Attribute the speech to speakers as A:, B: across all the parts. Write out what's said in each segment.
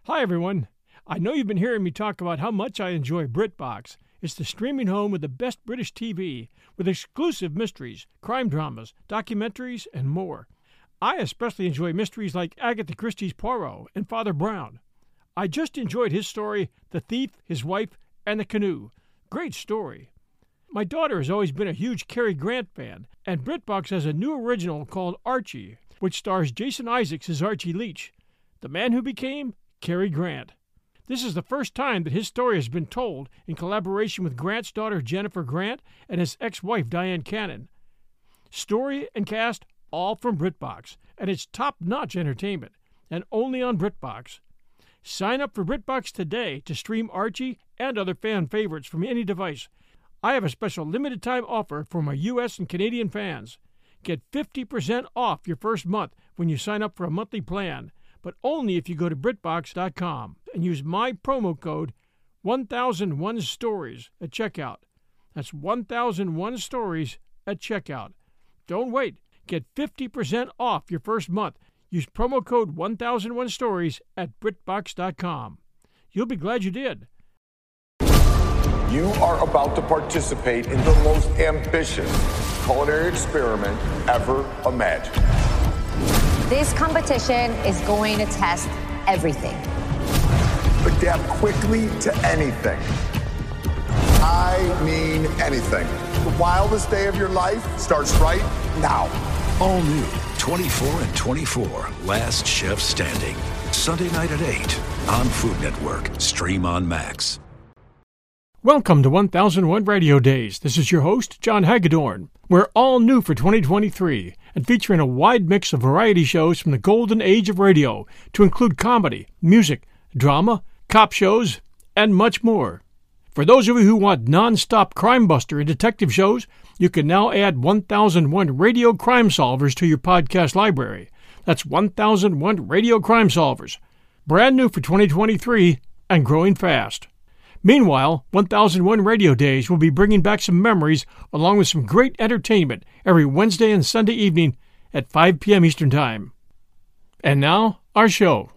A: Hi, everyone. I know you've been hearing me talk about how much I enjoy BritBox. It's the streaming home with the best British TV, with exclusive mysteries, crime dramas, documentaries, and more. I especially enjoy mysteries like Agatha Christie's Poirot and Father Brown. I just enjoyed his story, The Thief, His Wife, and the Canoe. Great story. My daughter has always been a huge Cary Grant fan, and BritBox has a new original called Archie, which stars Jason Isaacs as Archie Leach, the man who became Cary Grant. This is the first time that his story has been told in collaboration with Grant's daughter Jennifer Grant and his ex-wife Diane Cannon. Story and cast all from BritBox, and it's top-notch entertainment, and only on BritBox. Sign up for BritBox today to stream Archie and other fan favorites from any device. I have a special limited-time offer for my U.S. and Canadian fans. Get 50% off your first month when you sign up for a monthly plan, but only if you go to BritBox.com and use my promo code 1001stories at checkout. That's 1001 stories at checkout. Don't wait. Get 50% off your first month. Use promo code 1001 stories at BritBox.com. You'll be glad you did.
B: You are about to participate in the most ambitious culinary experiment ever imagined.
C: This competition is going to test everything.
B: Adapt quickly to anything. I mean anything. The wildest day of your life starts right now.
D: All new 24 and 24, Last Chef Standing. Sunday night at 8 on Food Network. Stream on Max.
A: Welcome to 1001 Radio Days. This is your host, John Hagedorn. We're all new for 2023 and featuring a wide mix of variety shows from the golden age of radio to include comedy, music, drama, cop shows, and much more. For those of you who want non-stop crime buster and detective shows, you can now add 1001 Radio Crime Solvers to your podcast library. That's 1001 Radio Crime Solvers. Brand new for 2023 and growing fast. Meanwhile, 1001 Radio Days will be bringing back some memories along with some great entertainment every Wednesday and Sunday evening at 5 p.m. Eastern Time. And now, our show.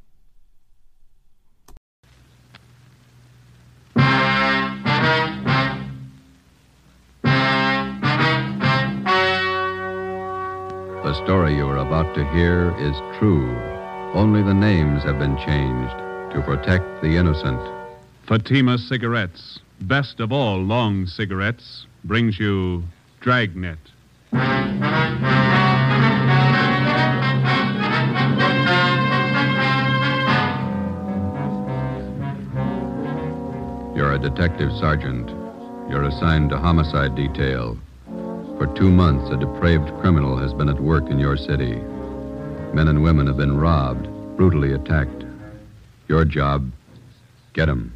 E: The story you are about to hear is true. Only the names have been changed to protect the innocent.
F: Fatima Cigarettes, best of all long cigarettes, brings you Dragnet.
E: You're a detective sergeant. You're assigned to homicide detail. For 2 months, a depraved criminal has been at work in your city. Men and women have been robbed, brutally attacked. Your job, get 'em.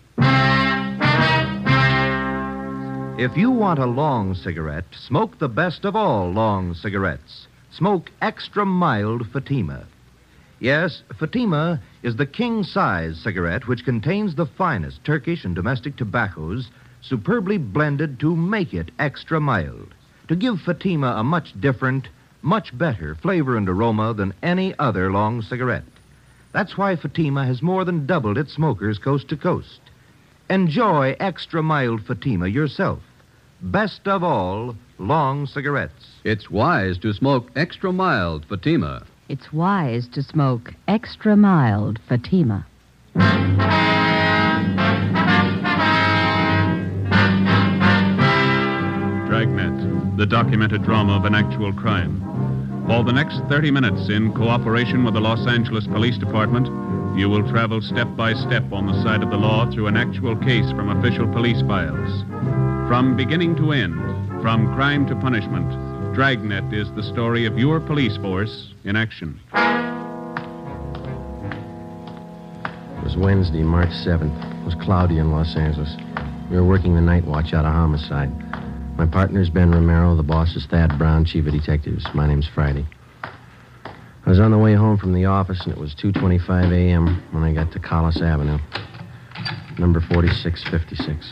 G: If you want a long cigarette, smoke the best of all long cigarettes. Smoke extra mild Fatima. Yes, Fatima is the king-size cigarette which contains the finest Turkish and domestic tobaccos superbly blended to make it extra mild, to give Fatima a much different, much better flavor and aroma than any other long cigarette. That's why Fatima has more than doubled its smokers coast to coast. Enjoy extra mild Fatima yourself. Best of all, long cigarettes.
E: It's wise to smoke extra mild Fatima.
H: It's wise to smoke extra mild Fatima.
F: Dragnet, the documented drama of an actual crime. For the next 30 minutes, in cooperation with the Los Angeles Police Department, you will travel step by step on the side of the law through an actual case from official police files. From beginning to end, from crime to punishment, Dragnet is the story of your police force in action.
I: It was Wednesday, March 7th. It was cloudy in Los Angeles. We were working the night watch out of homicide. My partner's Ben Romero. The boss is Thad Brown, chief of detectives. My name's Friday. I was on the way home from the office, and it was 2:25 a.m. when I got to Collis Avenue, number 4656.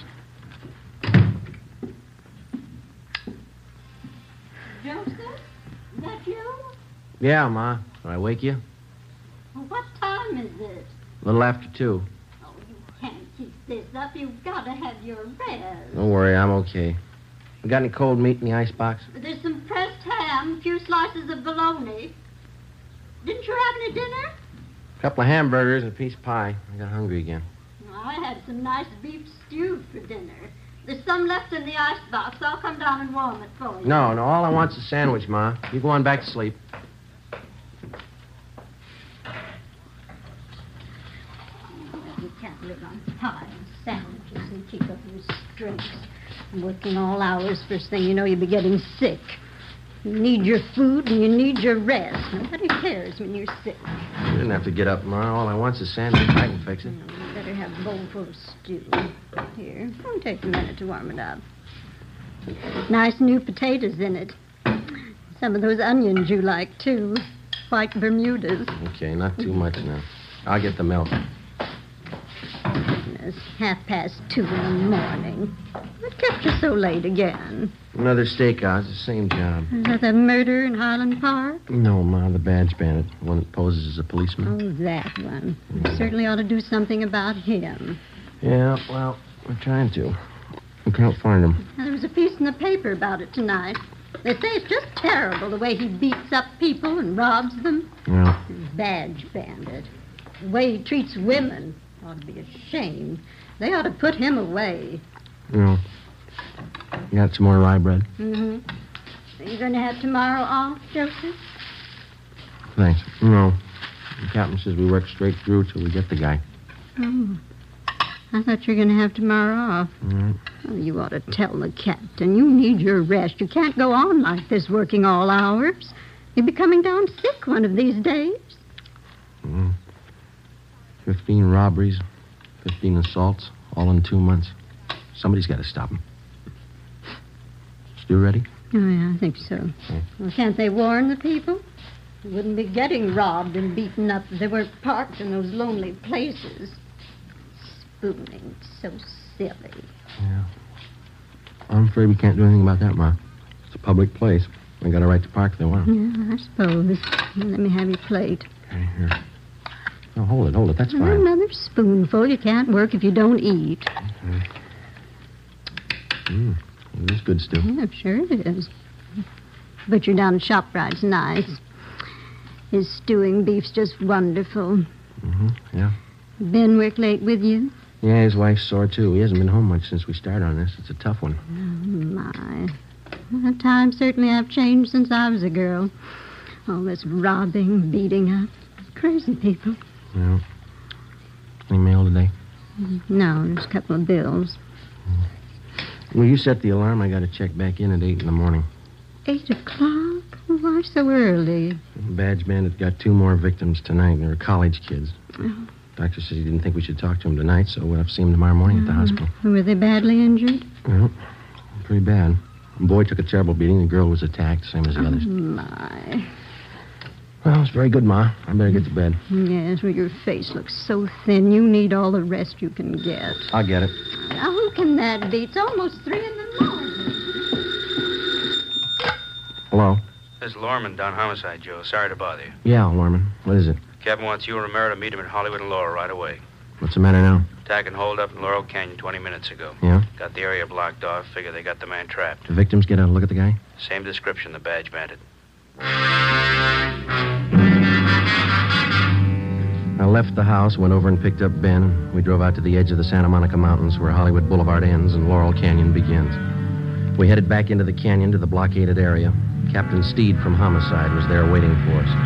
J: Joseph? Is that you?
I: Yeah, Ma. Did I wake you?
J: Well, what time is it?
I: A little after 2.
J: Oh, you can't keep this up. You've got to have your rest.
I: Don't worry, I'm okay. You got any cold meat in the icebox?
J: There's some pressed ham, a few slices of bologna. Didn't you have any dinner?
I: A couple of hamburgers and a piece of pie. I got hungry again.
J: I had some nice beef stew for dinner. There's some left in the icebox. I'll come down and warm it for you.
I: No, all I want's a sandwich, Ma. You go on back to sleep.
J: You can't live on pie and sandwiches and keep up your strength. Working all hours, first thing you know, you'll be getting sick. You need your food and you need your rest. Nobody cares when you're sick.
I: You didn't have to get up, Ma. All I want's a sandwich. I can fix it.
J: You better have a bowl full of stew. Here, it'll take a minute to warm it up. Nice new potatoes in it. Some of those onions you like, too. White Bermudas.
I: Okay, not too much now. I'll get the milk.
J: It's 2:30 in the morning. What kept you so late again?
I: Another stakeout. It's the same job.
J: Is that the murder in Highland Park?
I: No, Ma, the badge bandit. The one that poses as a policeman.
J: Oh, that one. You certainly ought to do something about him.
I: Yeah, well, we're trying to. We can't find him.
J: Now, there was a piece in the paper about it tonight. They say it's just terrible the way he beats up people and robs them.
I: Yeah.
J: Badge bandit. The way he treats women ought to be ashamed. They ought to put him away.
I: Yeah. You got some more rye bread?
J: Mm-hmm. Are you going to have tomorrow off, Joseph?
I: Thanks. No. The captain says we work straight through till we get the guy.
J: Oh. I thought you were going to have tomorrow off.
I: Mm-hmm.
J: Oh, you ought to tell the captain. You need your rest. You can't go on like this working all hours. You'll be coming down sick one of these days.
I: 15 robberies, 15 assaults, all in 2 months. Somebody's got to stop him. Stew ready?
J: Oh, yeah, I think so.
I: Okay.
J: Well, can't they warn the people? They wouldn't be getting robbed and beaten up if they weren't parked in those lonely places. Spooning, so silly.
I: Yeah. I'm afraid we can't do anything about that, Ma. It's a public place. They got a right to park if they want.
J: Yeah, I suppose. Let me have your plate.
I: Okay, here. No, hold it. That's fine.
J: Another spoonful. You can't work if you don't eat.
I: Okay. It is good stew.
J: Yeah, sure it is. Butcher down at ShopRite's nice. His stewing beef's just wonderful.
I: Mm-hmm, yeah.
J: Ben work late with you?
I: Yeah, his wife's sore, too. He hasn't been home much since we started on this. It's a tough one.
J: Oh, my. Well, times certainly have changed since I was a girl. All this robbing, beating up. Crazy people.
I: Yeah. Any mail today?
J: No, there's a couple of bills.
I: Well, you set the alarm. I got to check back in at 8 in the morning.
J: 8 o'clock? Why so early?
I: Badge bandit got 2 more victims tonight. They were college kids.
J: Oh.
I: Doctor says he didn't think we should talk to him tonight, so we'll have to see him tomorrow morning at the hospital.
J: Were they badly injured?
I: Well, pretty bad. The boy took a terrible beating. The girl was attacked, same as the others.
J: Oh, my.
I: Well, it's very good, Ma. I better get to bed.
J: Yes, well, your face looks so thin. You need all the rest you can get.
I: I'll get it.
J: Now, who can that be? It's almost 3 in the morning.
I: Hello?
K: This is Lorman down Homicide, Joe. Sorry to bother you.
I: Yeah, Lorman. What is it?
K: Captain wants you and Romero to meet him at Hollywood and Laurel right away.
I: What's the matter now?
K: Attack and hold up in Laurel Canyon 20 minutes ago.
I: Yeah?
K: Got the area blocked off. Figure they got the man trapped.
I: The victims get a look at the guy?
K: Same description, the badge bandit.
I: I left the house, went over and picked up Ben, and we drove out to the edge of the Santa Monica Mountains where Hollywood Boulevard ends and Laurel Canyon begins. We headed back into the canyon to the blockaded area. Captain Steed from Homicide was there waiting for us.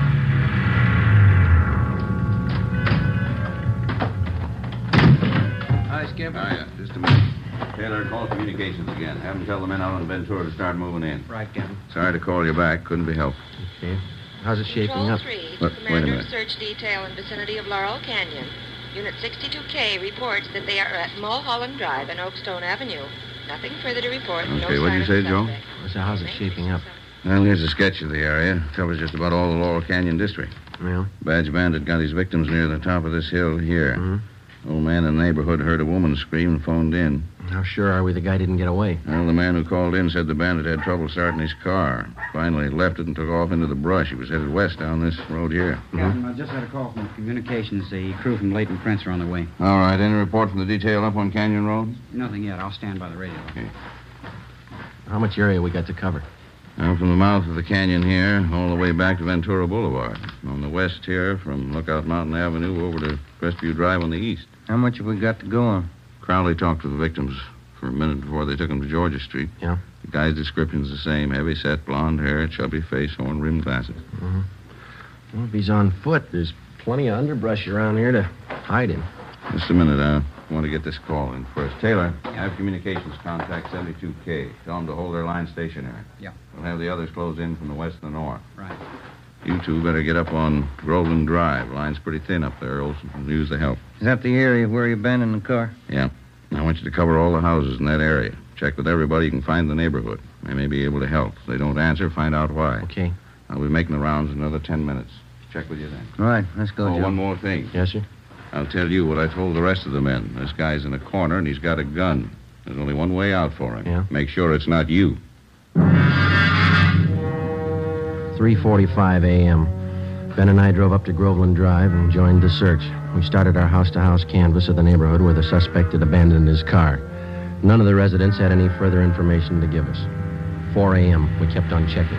L: Hi, Skip. Hiya. Just a minute. Taylor, call communications again. Have them tell the men out on Ventura to start moving in.
I: Right, Captain.
L: Sorry to call you back. Couldn't be helped.
I: Okay. How's it shaping
M: Control
I: up?
M: 3,
L: Wait a
M: Commander
L: minute.
M: of Search Detail in vicinity of Laurel Canyon. Unit 62K reports that they are at Mulholland Drive and Oakstone Avenue. Nothing further to report.
L: Okay,
M: no
L: what'd you
M: sign of
L: say,
M: the
L: Joe?
M: suspect.
I: So how's it shaping up?
L: Well, here's a sketch of the area. Covers just about all the Laurel Canyon district.
I: Yeah?
L: Badge bandit got his victims near the top of this hill here.
I: Mm-hmm.
L: Old man in the neighborhood heard a woman scream and phoned in.
I: How sure are we the guy didn't get away?
L: Well, the man who called in said the bandit had trouble starting his car. Finally left it and took off into the brush. He was headed west down this road here.
N: Captain, I just had a call from communications. The crew from Leighton Prince are on the way.
L: All right. Any report from the detail up on Canyon Road?
N: Nothing yet. I'll stand by the radio.
L: Okay.
I: How much area we got to cover?
L: Now, from the mouth of the canyon here, all the way back to Ventura Boulevard. On the west here, from Lookout Mountain Avenue over to Crestview Drive on the east.
O: How much have we got to go on?
L: Crowley talked to the victims for a minute before they took him to Georgia Street.
I: Yeah?
L: The guy's description's the same. Heavy set, blonde hair, chubby face, horn-rimmed glasses.
I: Mm-hmm. Well, if he's on foot, there's plenty of underbrush around here to hide in.
L: Just a minute. I want to get this call in first. Taylor, I have communications contact 72K. Tell them to hold their line stationary.
N: Yeah.
L: We'll have the others close in from the west and the north.
N: Right.
L: You two better get up on Groveland Drive. Line's pretty thin up there. Olson can use the help.
O: Is that the area where you abandoned the car?
L: Yeah. I want you to cover all the houses in that area. Check with everybody you can find in the neighborhood. They may be able to help. If they don't answer, find out why.
I: Okay.
L: I'll be making the rounds in another 10 minutes. Check with you then.
O: All right, let's go, Joe.
L: One more thing.
I: Yes, sir?
L: I'll tell you what I told the rest of the men. This guy's in a corner, and he's got a gun. There's only one way out for him.
I: Yeah?
L: Make sure it's not you.
I: 3:45 a.m. Ben and I drove up to Groveland Drive and joined the search. We started our house-to-house canvass of the neighborhood where the suspect had abandoned his car. None of the residents had any further information to give us. 4 a.m. We kept on checking.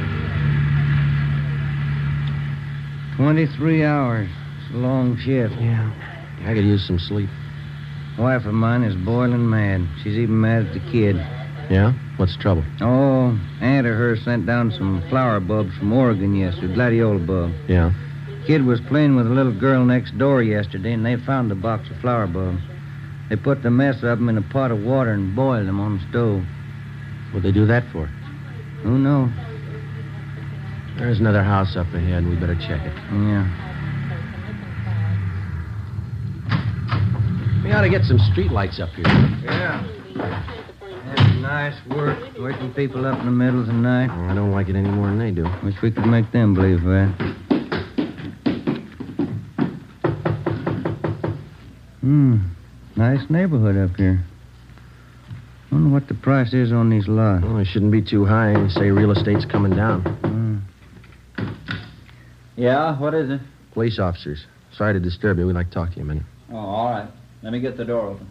O: 23 hours. It's a long shift.
I: Yeah. I could use some sleep.
O: Wife of mine is boiling mad. She's even mad at the kid.
I: Yeah? What's the trouble?
O: Oh, aunt of hers sent down some flower bulbs from Oregon yesterday, gladiola bulb.
I: Yeah.
O: Kid was playing with a little girl next door yesterday, and they found a box of flower bulbs. They put the mess of them in a pot of water and boiled them on the stove.
I: What'd they do that for?
O: Who knows?
I: There's another house up ahead. We better check it.
O: Yeah.
I: We ought to get some street lights up here.
O: Yeah. That's nice work, waking people up in the middle of the night.
I: I don't like it any more than they do.
O: Wish we could make them believe that. Nice neighborhood up here. Wonder what the price is on these lots.
I: Well, it shouldn't be too high. They say real estate's coming down.
P: Yeah, what is it?
I: Police officers. Sorry to disturb you. We'd like to talk to you a minute.
P: Oh, all right. Let me get the door open.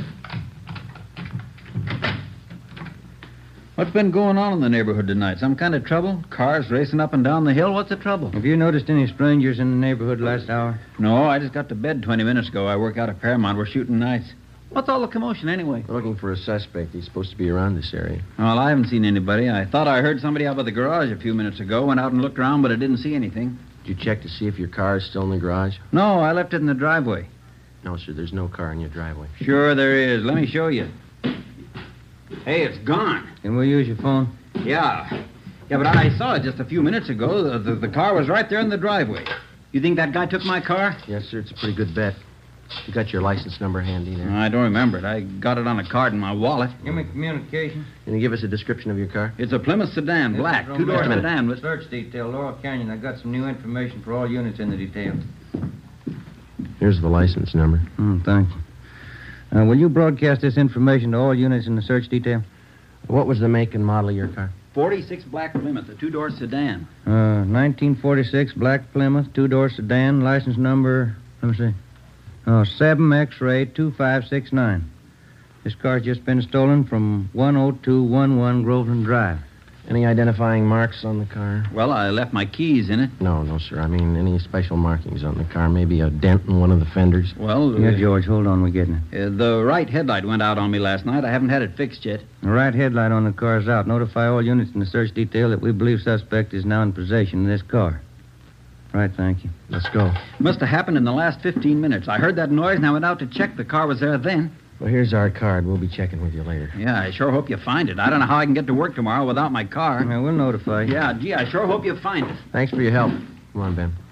P: What's been going on in the neighborhood tonight? Some kind of trouble? Cars racing up and down the hill? What's the trouble?
O: Have you noticed any strangers in the neighborhood last hour?
P: No, I just got to bed 20 minutes ago. I work out at Paramount. We're shooting nights. What's all the commotion anyway?
I: We're looking for a suspect. He's supposed to be around this area.
P: Well, I haven't seen anybody. I thought I heard somebody out by the garage a few minutes ago. Went out and looked around, but I didn't see anything.
I: Did you check to see if your car is still in the garage?
P: No, I left it in the driveway.
I: No, sir. There's no car in your driveway.
P: Sure there is. Let me show you. Hey, it's gone.
O: Can we use your phone?
P: Yeah. Yeah, but I saw it just a few minutes ago. The car was right there in the driveway. You think that guy took my car?
I: Yes, sir. It's a pretty good bet. You got your license number handy there?
P: I don't remember it. I got it on a card in my wallet.
O: Give me communication.
I: Can you give us a description of your car?
P: It's a Plymouth sedan, black, two-door sedan. With...
O: Search detail, Laurel Canyon. I got some new information for all units in the detail.
I: Here's the license number.
O: Thank you. Will you broadcast this information to all units in the search detail?
I: What was the make and model of your car?
P: 46 black Plymouth, a two-door sedan.
O: 1946 black Plymouth, two-door sedan, license number, let me see. 7 X-ray 2569. This car's just been stolen from 10211 Groveland Drive.
I: Any identifying marks on the car?
P: Well, I left my keys in it.
I: No, sir. I mean, any special markings on the car? Maybe a dent in one of the fenders?
P: Well...
O: Yeah, George, hold on. We're getting it.
P: The right headlight went out on me last night. I haven't had it fixed yet.
O: The right headlight on the car's out. Notify all units in the search detail that we believe suspect is now in possession of this car. Right, thank you.
I: Let's go.
P: It must have happened in the last 15 minutes. I heard that noise and I went out to check. The car was there then.
I: Well, here's our card. We'll be checking with you later.
P: Yeah, I sure hope you find it. I don't know how I can get to work tomorrow without my car.
O: Yeah, we'll notify you.
P: Yeah, gee, I sure hope you find it.
I: Thanks for your help. Come on, Ben.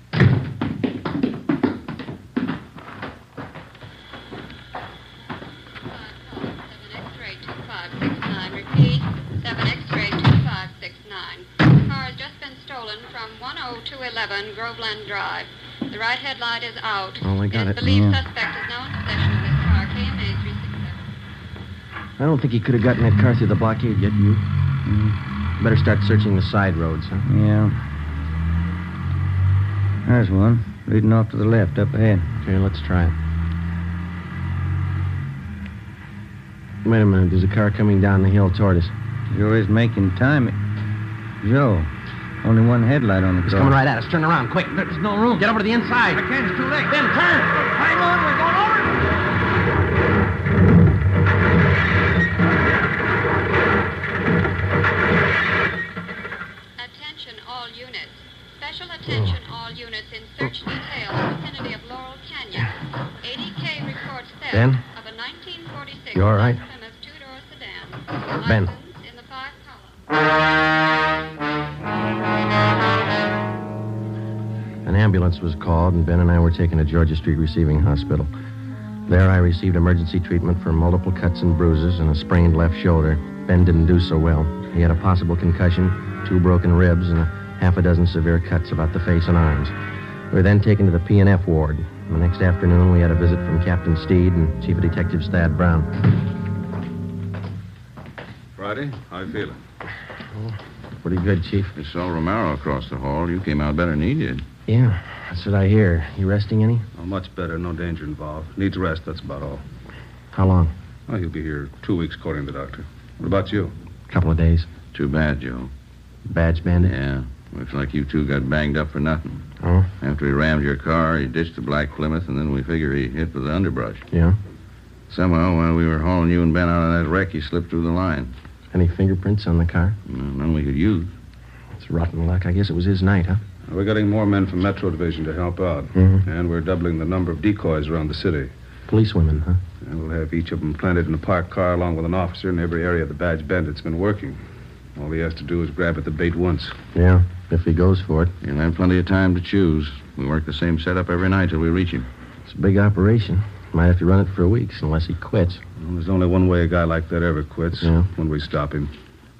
Q: Repeat, 7 X-ray 2569. Car has just been stolen from 10211 Groveland Drive. The right headlight is out.
I: Oh, I got it.
Q: Believed suspect is known to possession of this car, KMA 367.
I: I don't think he could have gotten that car through the blockade yet, you. Better start searching the side roads, huh?
O: Yeah. There's one, leading off to the left, up ahead.
I: Okay, let's try it. Wait a minute, there's a car coming down the hill toward us.
O: Joe is making time. Joe, only one headlight on the car.
I: He's coming right at us. Turn around, quick. There's no room. Get over to the inside.
O: I can't, it's too late.
I: Ben, turn.
O: Hang on, we're going over.
Q: Attention all units. Special attention all units in search detail in the vicinity of Laurel Canyon. ADK reports theft
I: Ben?
Q: of a 1946
I: You all right?
Q: Plymouth two-door sedan.
I: Ben.
Q: License in the 5 column.
I: An ambulance was called, and Ben and I were taken to Georgia Street Receiving Hospital. There I received emergency treatment for multiple cuts and bruises and a sprained left shoulder. Ben didn't do so well. He had a possible concussion, 2 broken ribs, and a half a dozen severe cuts about the face and arms. We were then taken to the P&F ward. The next afternoon, we had a visit from Captain Steed and Chief of Detectives Thad Brown.
L: Friday, how you feeling?
I: Oh, pretty good, Chief.
L: I saw Romero across the hall. You came out better than he did.
I: Yeah, that's what I hear. You resting any?
R: Oh, much better. No danger involved. Needs rest, that's about all.
I: How long?
R: Oh, he'll be here 2 weeks, according to the doctor. What about you?
I: A couple of days.
L: Too bad, Joe.
I: Badge bandit?
L: Yeah. Looks like you two got banged up for nothing.
I: Oh?
L: After he rammed your car, he ditched the black Plymouth, and then we figure he hit with the underbrush.
I: Yeah?
L: Somehow, while we were hauling you and Ben out of that wreck, he slipped through the line.
I: Any fingerprints on the car?
L: None we could use.
I: It's rotten luck. I guess it was his night, huh?
R: We're getting more men from Metro Division to help out.
I: Mm-hmm.
R: And we're doubling the number of decoys around the city.
I: Policewomen, huh?
R: And we'll have each of them planted in a parked car along with an officer in every area the badge bandit's been working. All he has to do is grab at the bait once.
I: Yeah, if he goes for it.
L: He'll have plenty of time to choose. We work the same setup every night till we reach him.
I: It's a big operation. Might have to run it for weeks unless he quits.
R: Well, there's only one way a guy like that ever quits.
I: Yeah.
R: When we stop him.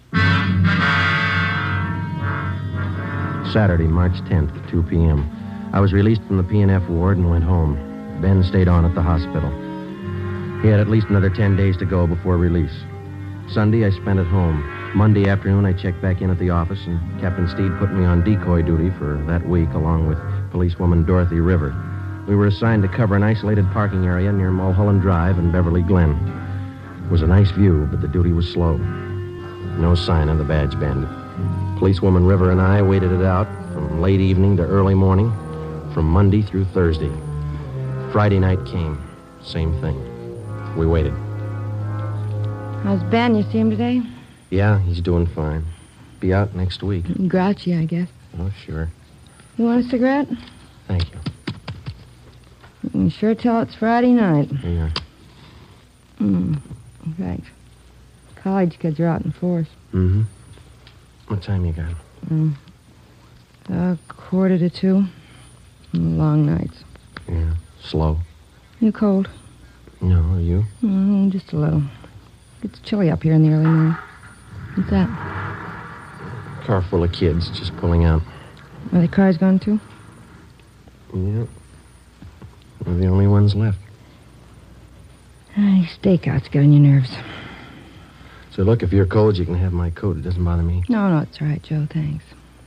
I: Saturday, March 10th, 2 p.m. I was released from the P&F ward and went home. Ben stayed on at the hospital. He had at least another 10 days to go before release. Sunday, I spent at home. Monday afternoon, I checked back in at the office, and Captain Steed put me on decoy duty for that week, along with policewoman Dorothy River. We were assigned to cover an isolated parking area near Mulholland Drive and Beverly Glen. It was a nice view, but the duty was slow. No sign of the badge bandit. Policewoman River and I waited it out from late evening to early morning, from Monday through Thursday. Friday night came. Same thing. We waited.
S: How's Ben? You see him today?
I: Yeah, he's doing fine. Be out next week.
S: Grouchy, I guess.
I: Oh, sure.
S: You want a cigarette?
I: Thank you.
S: You can sure tell it's Friday night.
I: Yeah.
S: Thanks. College kids are out in force.
I: Mm-hmm. What time you got?
S: 1:45. Long nights.
I: Yeah. Slow.
S: You cold?
I: No, are you?
S: Just a little. It's chilly up here in the early morning. What's that?
I: Car full of kids just pulling out.
S: Are the cars gone too?
I: Yeah. We're the only ones left.
S: These stakeouts getting your nerves.
I: So look, if you're cold, you can have my coat. It doesn't bother me.
S: No, it's all right, Joe. Thanks.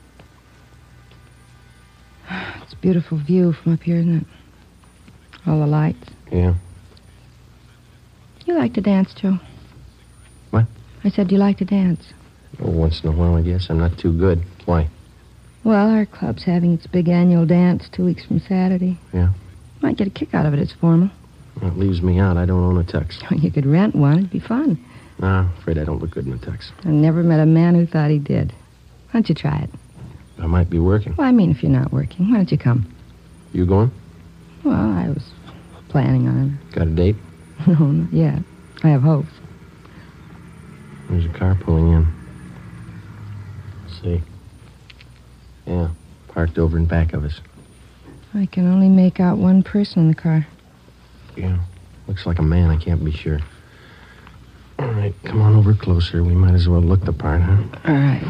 S: It's a beautiful view from up here, isn't it? All the lights.
I: Yeah.
S: You like to dance, Joe?
I: What?
S: I said, do you like to dance?
I: Oh, once in a while, I guess. I'm not too good. Why?
S: Well, our club's having its big annual dance 2 weeks from Saturday.
I: Yeah?
S: Might get a kick out of it. It's formal.
I: Well, it leaves me out. I don't own a tux.
S: You could rent one. It'd be fun.
I: Nah, afraid I don't look good in a tux.
S: I never met a man who thought he did. Why don't you try it?
I: I might be working.
S: Well, I mean, if you're not working, why don't you come?
I: You going?
S: Well, I was planning on it.
I: Got a date?
S: No, not yet. I have hopes.
I: There's a car pulling in. Let's see. Yeah, parked over in back of us.
S: I can only make out one person in the car.
I: Yeah, looks like a man. I can't be sure. All right, come on over closer. We might as well look the part, huh?
S: All right.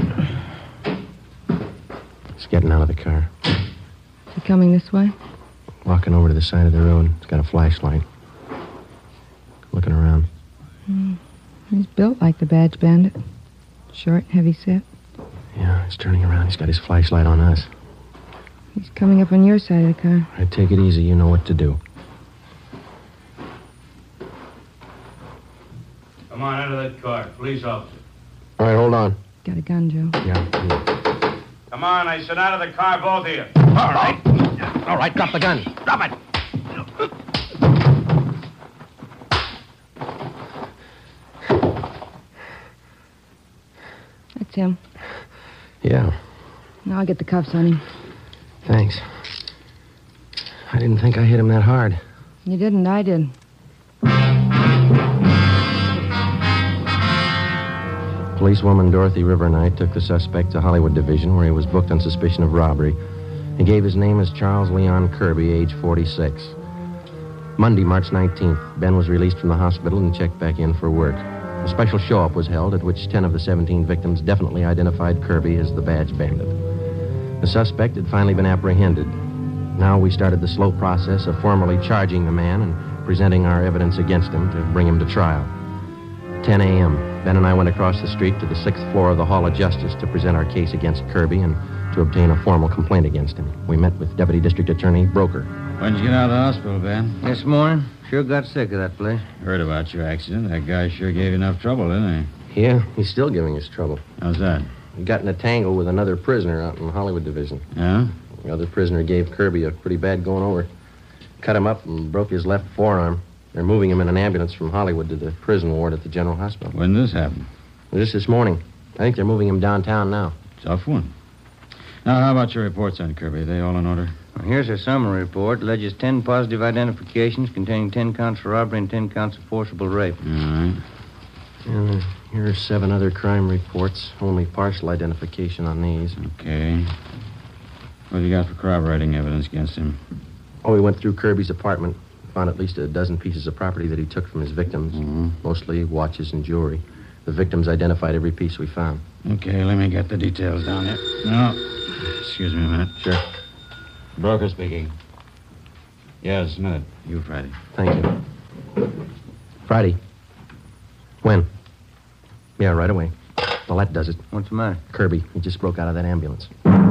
I: He's getting out of the car.
S: Is he coming this way?
I: Walking over to the side of the road. He's got a flashlight. looking around.
S: He's built like the badge bandit. Short, heavy set.
I: Yeah, he's turning around. He's got his flashlight on us.
S: He's coming up on your side of the car.
I: All right, take it easy. You know what to do.
T: Come on, out of that car. Police officer.
I: All right, hold on.
S: Got a gun, Joe.
I: Yeah.
T: Come on, I said out of the car, both of you.
I: All right. All right, drop the gun. Drop it.
S: That's him.
I: Yeah,
S: Now I'll get the cuffs on him.
I: thanks. I didn't think I hit him that hard.
S: You didn't, I did.
I: Policewoman Dorothy River and I took the suspect to Hollywood Division, where he was booked on suspicion of robbery. He gave his name as Charles Leon Kirby, age 46. Monday, March 19th, Ben was released from the hospital and checked back in for work. A special show-up was held at which 10 of the 17 victims definitely identified Kirby as the badge bandit. The suspect had finally been apprehended. Now we started the slow process of formally charging the man and presenting our evidence against him to bring him to trial. 10 a.m., Ben and I went across the street to the 6th floor of the Hall of Justice to present our case against Kirby and to obtain a formal complaint against him. We met with Deputy District Attorney Broker.
P: When'd you get out of the hospital, Ben?
O: This morning. Sure got sick of that place.
P: Heard about your accident. That guy sure gave you enough trouble, didn't he?
I: Yeah, he's still giving us trouble.
P: How's that?
I: He got in a tangle with another prisoner out in the Hollywood Division.
P: Yeah?
I: The other prisoner gave Kirby a pretty bad going over. Cut him up and broke his left forearm. They're moving him in an ambulance from Hollywood to the prison ward at the General Hospital.
P: When did this happen?
I: Just this morning. I think they're moving him downtown now.
P: Tough one. Now, how about your reports on Kirby? Are they all in order?
O: Well, here's a summary report. Alleges 10 positive identifications containing 10 counts for robbery and 10 counts of forcible rape.
P: All right.
I: And here are 7 other crime reports. Only partial identification on these.
P: Okay. What have you got for corroborating evidence against him?
I: Oh, we went through Kirby's apartment. Found at least a dozen pieces of property that he took from his victims. Mostly watches and jewelry. The victims identified every piece we found.
P: Okay, let me get the details down here. No. Excuse me a minute.
I: Sure.
P: Broker speaking. Yes, a minute. You, Friday.
I: Thank you. Friday. When? Yeah, right away. Well, that does it.
O: What's the matter?
I: Kirby. He just broke out of that ambulance.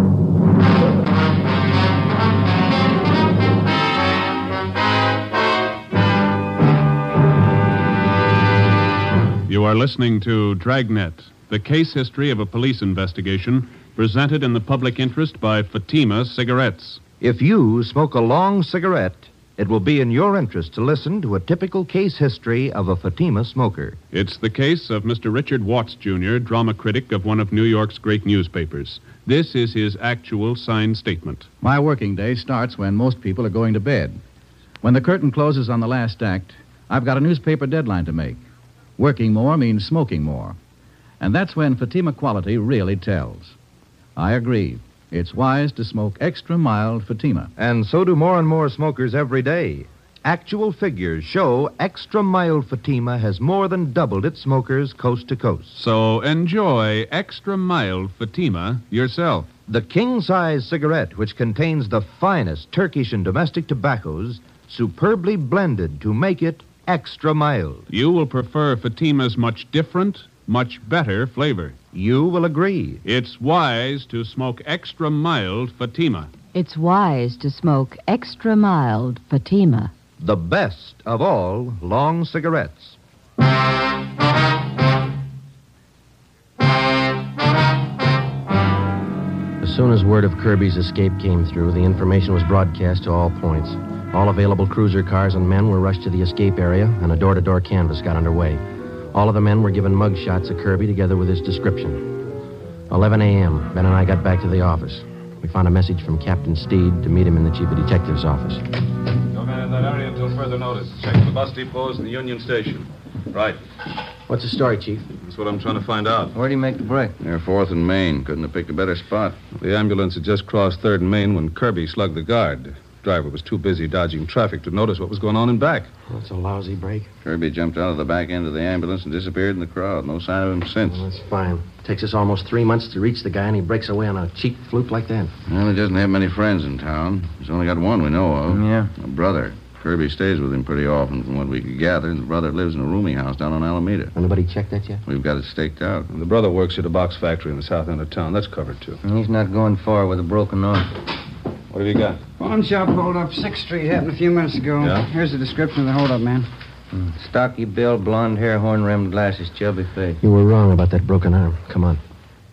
F: You are listening to Dragnet, the case history of a police investigation presented in the public interest by Fatima Cigarettes.
G: If you smoke a long cigarette, it will be in your interest to listen to a typical case history of a Fatima smoker.
F: It's the case of Mr. Richard Watts, Jr., drama critic of one of New York's great newspapers. This is his actual signed statement.
U: My working day starts when most people are going to bed. When the curtain closes on the last act, I've got a newspaper deadline to make. Working more means smoking more. And that's when Fatima quality really tells. I agree. It's wise to smoke extra mild Fatima.
G: And so do more and more smokers every day. Actual figures show extra mild Fatima has more than doubled its smokers coast to coast.
F: So enjoy extra mild Fatima yourself.
G: The king-size cigarette, which contains the finest Turkish and domestic tobaccos, superbly blended to make it extra mild.
F: You will prefer Fatima's much different, much better flavor.
G: You will agree.
F: It's wise to smoke extra mild Fatima.
H: It's wise to smoke extra mild Fatima.
G: The best of all long cigarettes.
I: As soon as word of Kirby's escape came through, the information was broadcast to all points. All available cruiser cars and men were rushed to the escape area, and a door-to-door canvass got underway. All of the men were given mug shots of Kirby together with his description. 11 a.m., Ben and I got back to the office. We found a message from Captain Steed to meet him in the chief of detective's office.
R: No man in that area until further notice. Check the bus depots and the Union Station. Right.
I: What's the story, Chief?
R: That's what I'm trying to find out.
O: Where'd he make the break?
L: Near 4th and Main. Couldn't have picked a better spot.
R: The ambulance had just crossed 3rd and Main when Kirby slugged the guard. Driver was too busy dodging traffic to notice what was going on in back.
I: That's a lousy break.
L: Kirby jumped out of the back end of the ambulance and disappeared in the crowd. No sign of him since.
I: Well, that's fine. Takes us almost 3 months to reach the guy, and he breaks away on a cheap fluke like that.
L: Well, he doesn't have many friends in town. He's only got one we know of.
O: Yeah.
L: A brother. Kirby stays with him pretty often, from what we could gather. The brother lives in a rooming house down on Alameda.
I: Anybody checked that yet?
L: We've got it staked out.
R: The brother works at a box factory in the south end of town. That's covered, too.
O: And he's not going far with a broken arm.
R: What have you got?
N: Pawn shop holdup, 6th Street. Happened a few minutes ago.
R: Yeah?
N: Here's the description of the holdup, man.
O: Stocky build, blonde hair, horn-rimmed glasses, chubby face.
I: You were wrong about that broken arm. Come on.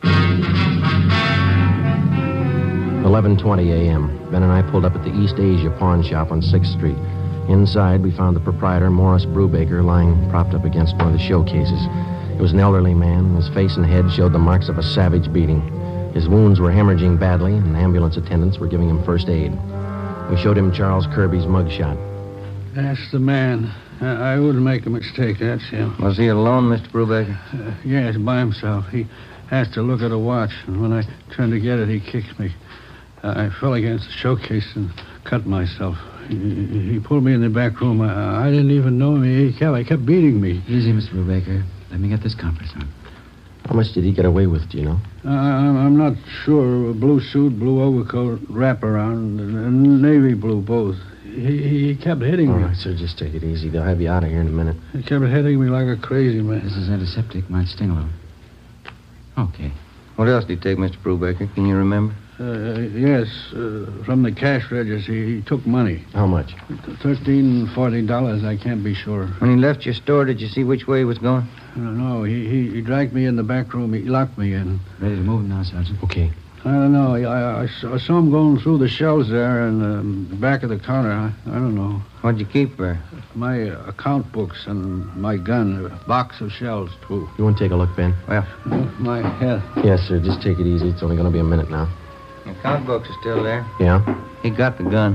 I: 11:20 a.m. Ben and I pulled up at the East Asia pawn shop on 6th Street. Inside, we found the proprietor, Morris Brubaker, lying propped up against one of the showcases. He was an elderly man, and his face and head showed the marks of a savage beating. His wounds were hemorrhaging badly, and ambulance attendants were giving him first aid. We showed him Charles Kirby's mugshot.
C: That's the man. I wouldn't make a mistake. That's him.
O: Was he alone, Mr. Brubaker?
C: Yes, by himself. He has to look at a watch, and when I turned to get it, he kicked me. I fell against the showcase and cut myself. He pulled me in the back room. I didn't even know him. He kept beating me.
N: Easy, Mr. Brubaker. Let me get this compress on.
I: How much did he get away with, do you know?
C: I'm not sure. Blue suit, blue overcoat, wraparound, and navy blue both. He kept hitting me.
I: All right, sir, just take it easy. They'll have you out of here in a minute.
C: He kept hitting me like a crazy man.
N: This is antiseptic. Might sting a little. Okay.
O: What else did he take, Mr. Brubaker? Can you remember?
C: Yes, from the cash register, he took money.
I: How much?
C: $13, $40, I can't be sure.
O: When he left your store, did you see which way he was going?
C: No, he dragged me in the back room. He locked me in.
N: Ready to move now, Sergeant?
I: Okay.
C: I don't know. I saw him going through the shelves there and the back of the counter. I don't know.
O: What'd you keep there?
C: My account books and my gun, a box of shells, too.
I: You want to take a look, Ben?
O: Well,
C: my head.
I: Yes, sir. Just take it easy. It's only going to be a minute now.
O: the account books are still there.
I: Yeah?
O: He got the gun.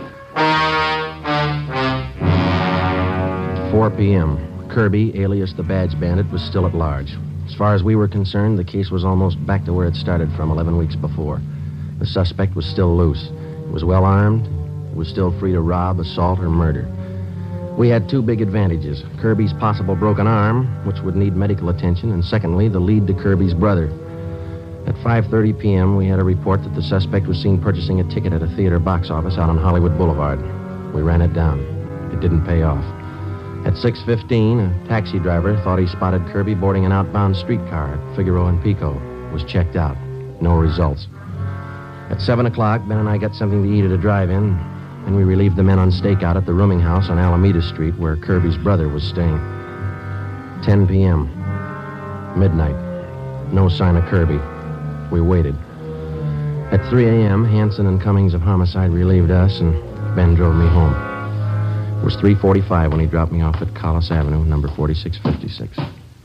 I: 4 p.m. Kirby, alias the Badge Bandit, was still at large. As far as we were concerned, the case was almost back to where it started from 11 weeks before. The suspect was still loose. He was well armed. He was still free to rob, assault, or murder. We had two big advantages. Kirby's possible broken arm, which would need medical attention, and secondly, the lead to Kirby's brother. At 5:30 p.m., we had a report that the suspect was seen purchasing a ticket at a theater box office out on Hollywood Boulevard. We ran it down. It didn't pay off. At 6:15, a taxi driver thought he spotted Kirby boarding an outbound streetcar at Figaro and Pico. It was checked out. No results. At 7 o'clock, Ben and I got something to eat at a drive-in, and we relieved the men on stakeout at the rooming house on Alameda Street where Kirby's brother was staying. 10 p.m. Midnight. No sign of Kirby. We waited. At 3 a.m., Hanson and Cummings of Homicide relieved us, and Ben drove me home. It was 3:45 when he dropped me off at Collis Avenue, number 4656.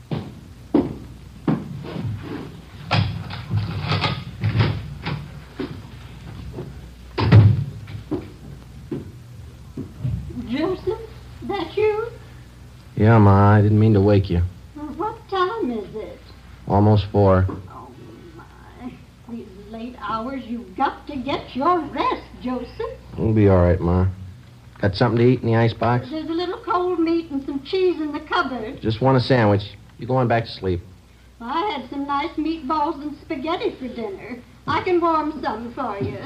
J: Joseph, that you?
I: Yeah, Ma, I didn't mean to wake you.
J: Well, what time is it?
I: Almost 4.
J: Oh, my. These late hours, you've got to get your rest, Joseph.
I: We'll be all right, Ma. Got something to eat in the icebox?
J: There's a little cold meat and some cheese in the cupboard.
I: Just want a sandwich. You go on back to sleep.
J: I had some nice meatballs and spaghetti for dinner. I can warm some for you.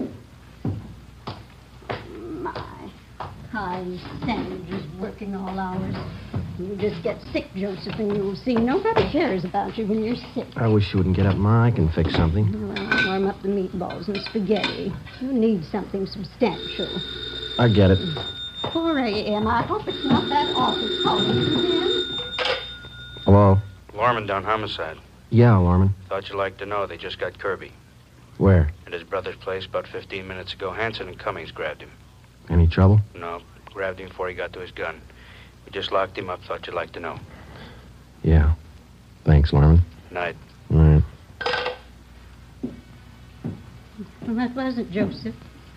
J: My, high sandwiches working all hours. You just get sick, Joseph, and you'll see nobody cares about you when you're sick.
I: I wish you wouldn't get up, Ma. I can fix something.
J: Well, warm up the meatballs and spaghetti. You need something substantial.
I: I get it.
J: 4 a.m. I hope it's not that awful calling.
I: Hello?
K: Lorman down homicide.
I: Yeah, Lorman.
K: Thought you'd like to know they just got Kirby.
I: Where?
K: At his brother's place about 15 minutes ago. Hanson and Cummings grabbed him.
I: Any trouble?
K: No, grabbed him before he got to his gun. We just locked him up. Thought you'd like to know.
I: Yeah. Thanks, Lorman.
K: Night.
I: All right.
J: Well, that wasn't Joseph.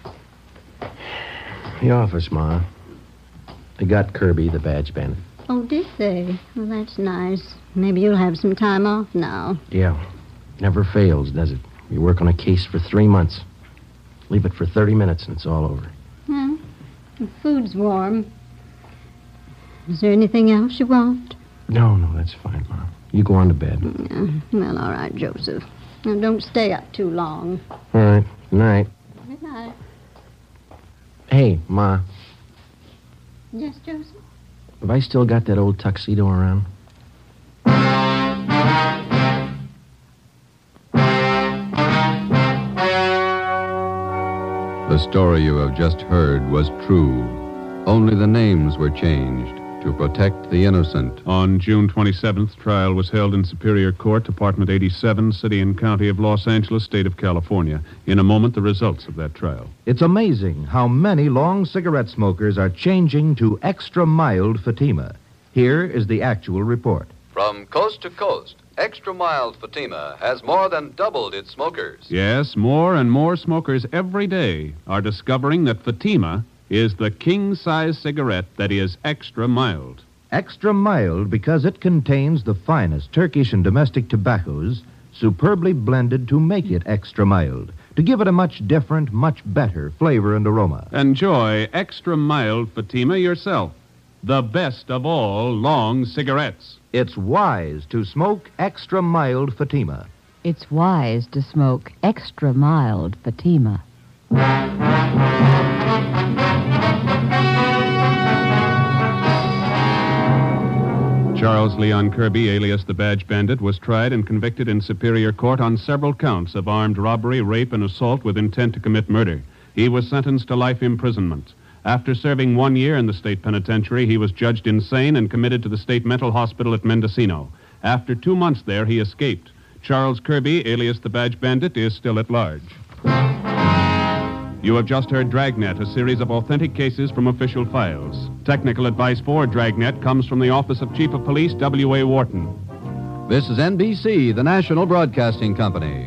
I: The office, Ma. They got Kirby, the Badge Bandit.
J: Oh, did they? Well, that's nice. Maybe you'll have some time off now.
I: Yeah. Never fails, does it? You work on a case for 3 months. Leave it for 30 minutes and it's all over.
J: Well, the food's warm. Is there anything else you want?
I: No, that's fine, Ma. You go on to bed.
J: Yeah. Well, all right, Joseph. Now, don't stay up too long.
I: All right. Good night.
J: Good night.
I: Hey, Ma.
J: Yes, Joseph?
I: Have I still got that old tuxedo around?
E: The story you have just heard was true. Only the names were changed to protect the innocent.
F: On June 27th, trial was held in Superior Court, Department 87, City and County of Los Angeles, State of California. In a moment, the results of that trial.
G: It's amazing how many long cigarette smokers are changing to extra mild Fatima. Here is the actual report.
E: From coast to coast, Extra Mild Fatima has more than doubled its smokers.
F: Yes, more and more smokers every day are discovering that Fatima is the king-size cigarette that is extra mild.
G: Extra mild because it contains the finest Turkish and domestic tobaccos, superbly blended to make it extra mild, to give it a much different, much better flavor and aroma.
F: Enjoy extra mild Fatima yourself. The best of all long cigarettes.
G: It's wise to smoke extra mild Fatima.
H: It's wise to smoke extra mild Fatima.
F: Charles Leon Kirby, alias the Badge Bandit, was tried and convicted in Superior Court on several counts of armed robbery, rape, and assault with intent to commit murder. He was sentenced to life imprisonment. After serving 1 year in the state penitentiary, he was judged insane and committed to the state mental hospital at Mendocino. After 2 months there, he escaped. Charles Kirby, alias the Badge Bandit, is still at large. You have just heard Dragnet, a series of authentic cases from official files. Technical advice for Dragnet comes from the Office of Chief of Police W.A. Wharton.
E: This is NBC, the National Broadcasting Company.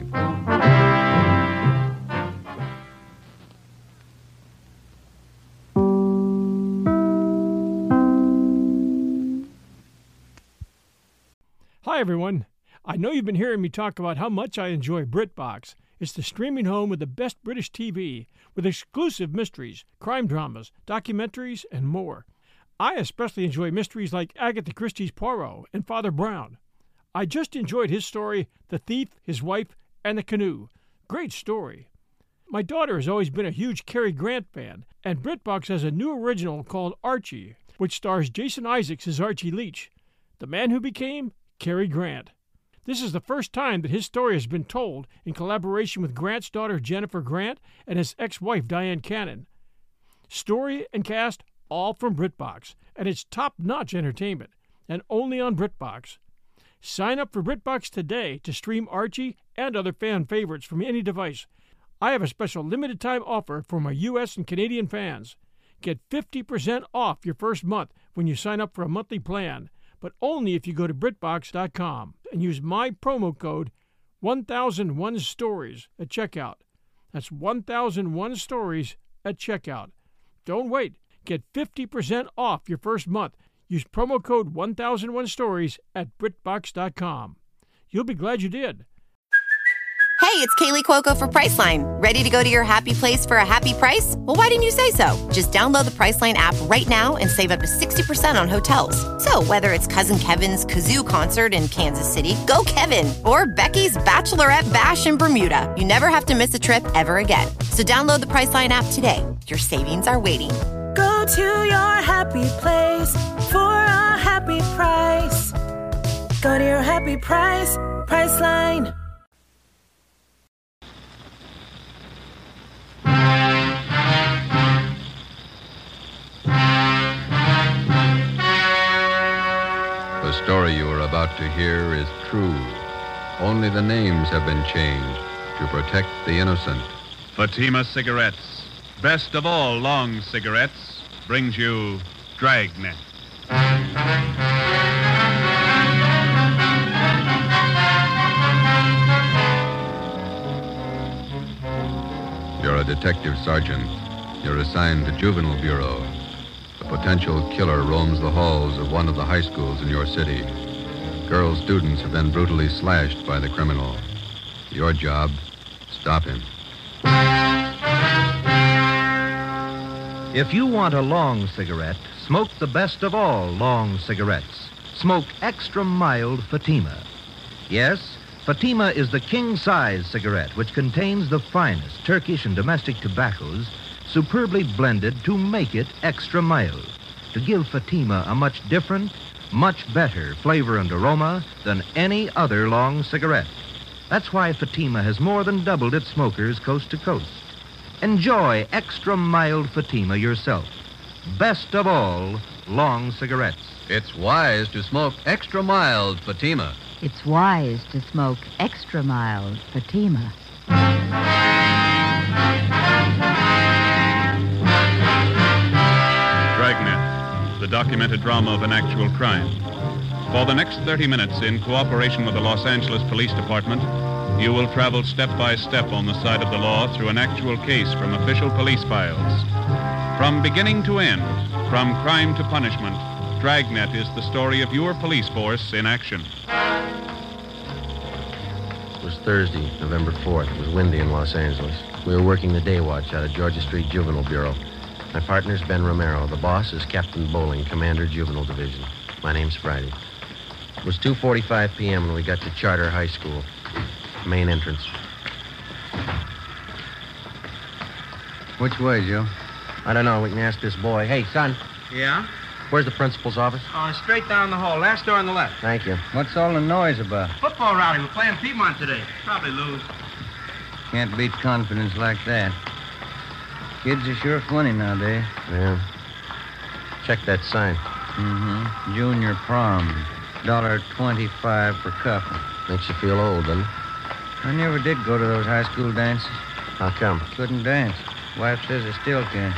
A: Hi, everyone. I know you've been hearing me talk about how much I enjoy BritBox. It's the streaming home with the best British TV, with exclusive mysteries, crime dramas, documentaries, and more. I especially enjoy mysteries like Agatha Christie's Poirot and Father Brown. I just enjoyed his story, The Thief, His Wife, and the Canoe. Great story. My daughter has always been a huge Cary Grant fan, and BritBox has a new original called Archie, which stars Jason Isaacs as Archie Leach, the man who became Cary Grant. This is the first time that his story has been told in collaboration with Grant's daughter Jennifer Grant and his ex-wife Diane Cannon. Story and cast all from BritBox, and it's top-notch entertainment, and only on BritBox. Sign up for BritBox today to stream Archie and other fan favorites from any device. I have a special limited-time offer for my U.S. and Canadian fans. Get 50% off your first month when you sign up for a monthly plan, but only if you go to BritBox.com and use my promo code 1001stories at checkout. That's 1001 stories at checkout. Don't wait. Get 50% off your first month. Use promo code 1001 stories at BritBox.com. You'll be glad you did.
B: Hey, it's Kaylee Cuoco for Priceline. Ready to go to your happy place for a happy price? Well, why didn't you say so? Just download the Priceline app right now and save up to 60% on hotels. So whether it's Cousin Kevin's Kazoo Concert in Kansas City, go Kevin, or Becky's Bachelorette Bash in Bermuda, you never have to miss a trip ever again. So download the Priceline app today. Your savings are waiting.
V: Go to your happy place for a happy price. Go to your happy price, Priceline.
E: The story you are about to hear is true. Only the names have been changed to protect the innocent.
F: Fatima Cigarettes, best of all long cigarettes, brings you Dragnet.
E: You're a detective sergeant. You're assigned to Juvenile Bureau. A potential killer roams the halls of one of the high schools in your city. Girl students have been brutally slashed by the criminal. Your job, stop him.
G: If you want a long cigarette, smoke the best of all long cigarettes. Smoke extra mild Fatima. Yes, Fatima is the king-size cigarette which contains the finest Turkish and domestic tobaccos, superbly blended to make it extra mild, to give Fatima a much different, much better flavor and aroma than any other long cigarette. That's why Fatima has more than doubled its smokers coast to coast. Enjoy extra mild Fatima yourself. Best of all, long cigarettes.
E: It's wise to smoke extra mild Fatima.
H: It's wise to smoke extra mild Fatima.
F: Dragnet, the documented drama of an actual crime. For the next 30 minutes, in cooperation with the Los Angeles Police Department, you will travel step by step on the side of the law through an actual case from official police files. From beginning to end, from crime to punishment, Dragnet is the story of your police force in action.
I: It was Thursday, November 4th. It was windy in Los Angeles. We were working the day watch out of Georgia Street Juvenile Bureau. My partner's Ben Romero. The boss is Captain Bowling, Commander Juvenile Division. My name's Friday. It was 2:45 p.m. when we got to Charter High School. Main entrance.
O: Which way, Joe?
I: I don't know. We can ask this boy. Hey, son,
P: Yeah?
I: where's the principal's office?
P: Straight down the hall. Last door on the left.
I: Thank you.
O: What's all the noise about?
P: Football rally. We're playing Piedmont today. Probably lose.
O: Can't beat confidence like that. Kids are sure funny nowadays.
I: Yeah. Check that sign.
O: Mm-hmm. Junior prom. $1.25 for couple.
I: Makes you feel old, doesn't it?
O: I never did go to those high school dances.
I: How come?
O: Couldn't dance. Wife says I still can.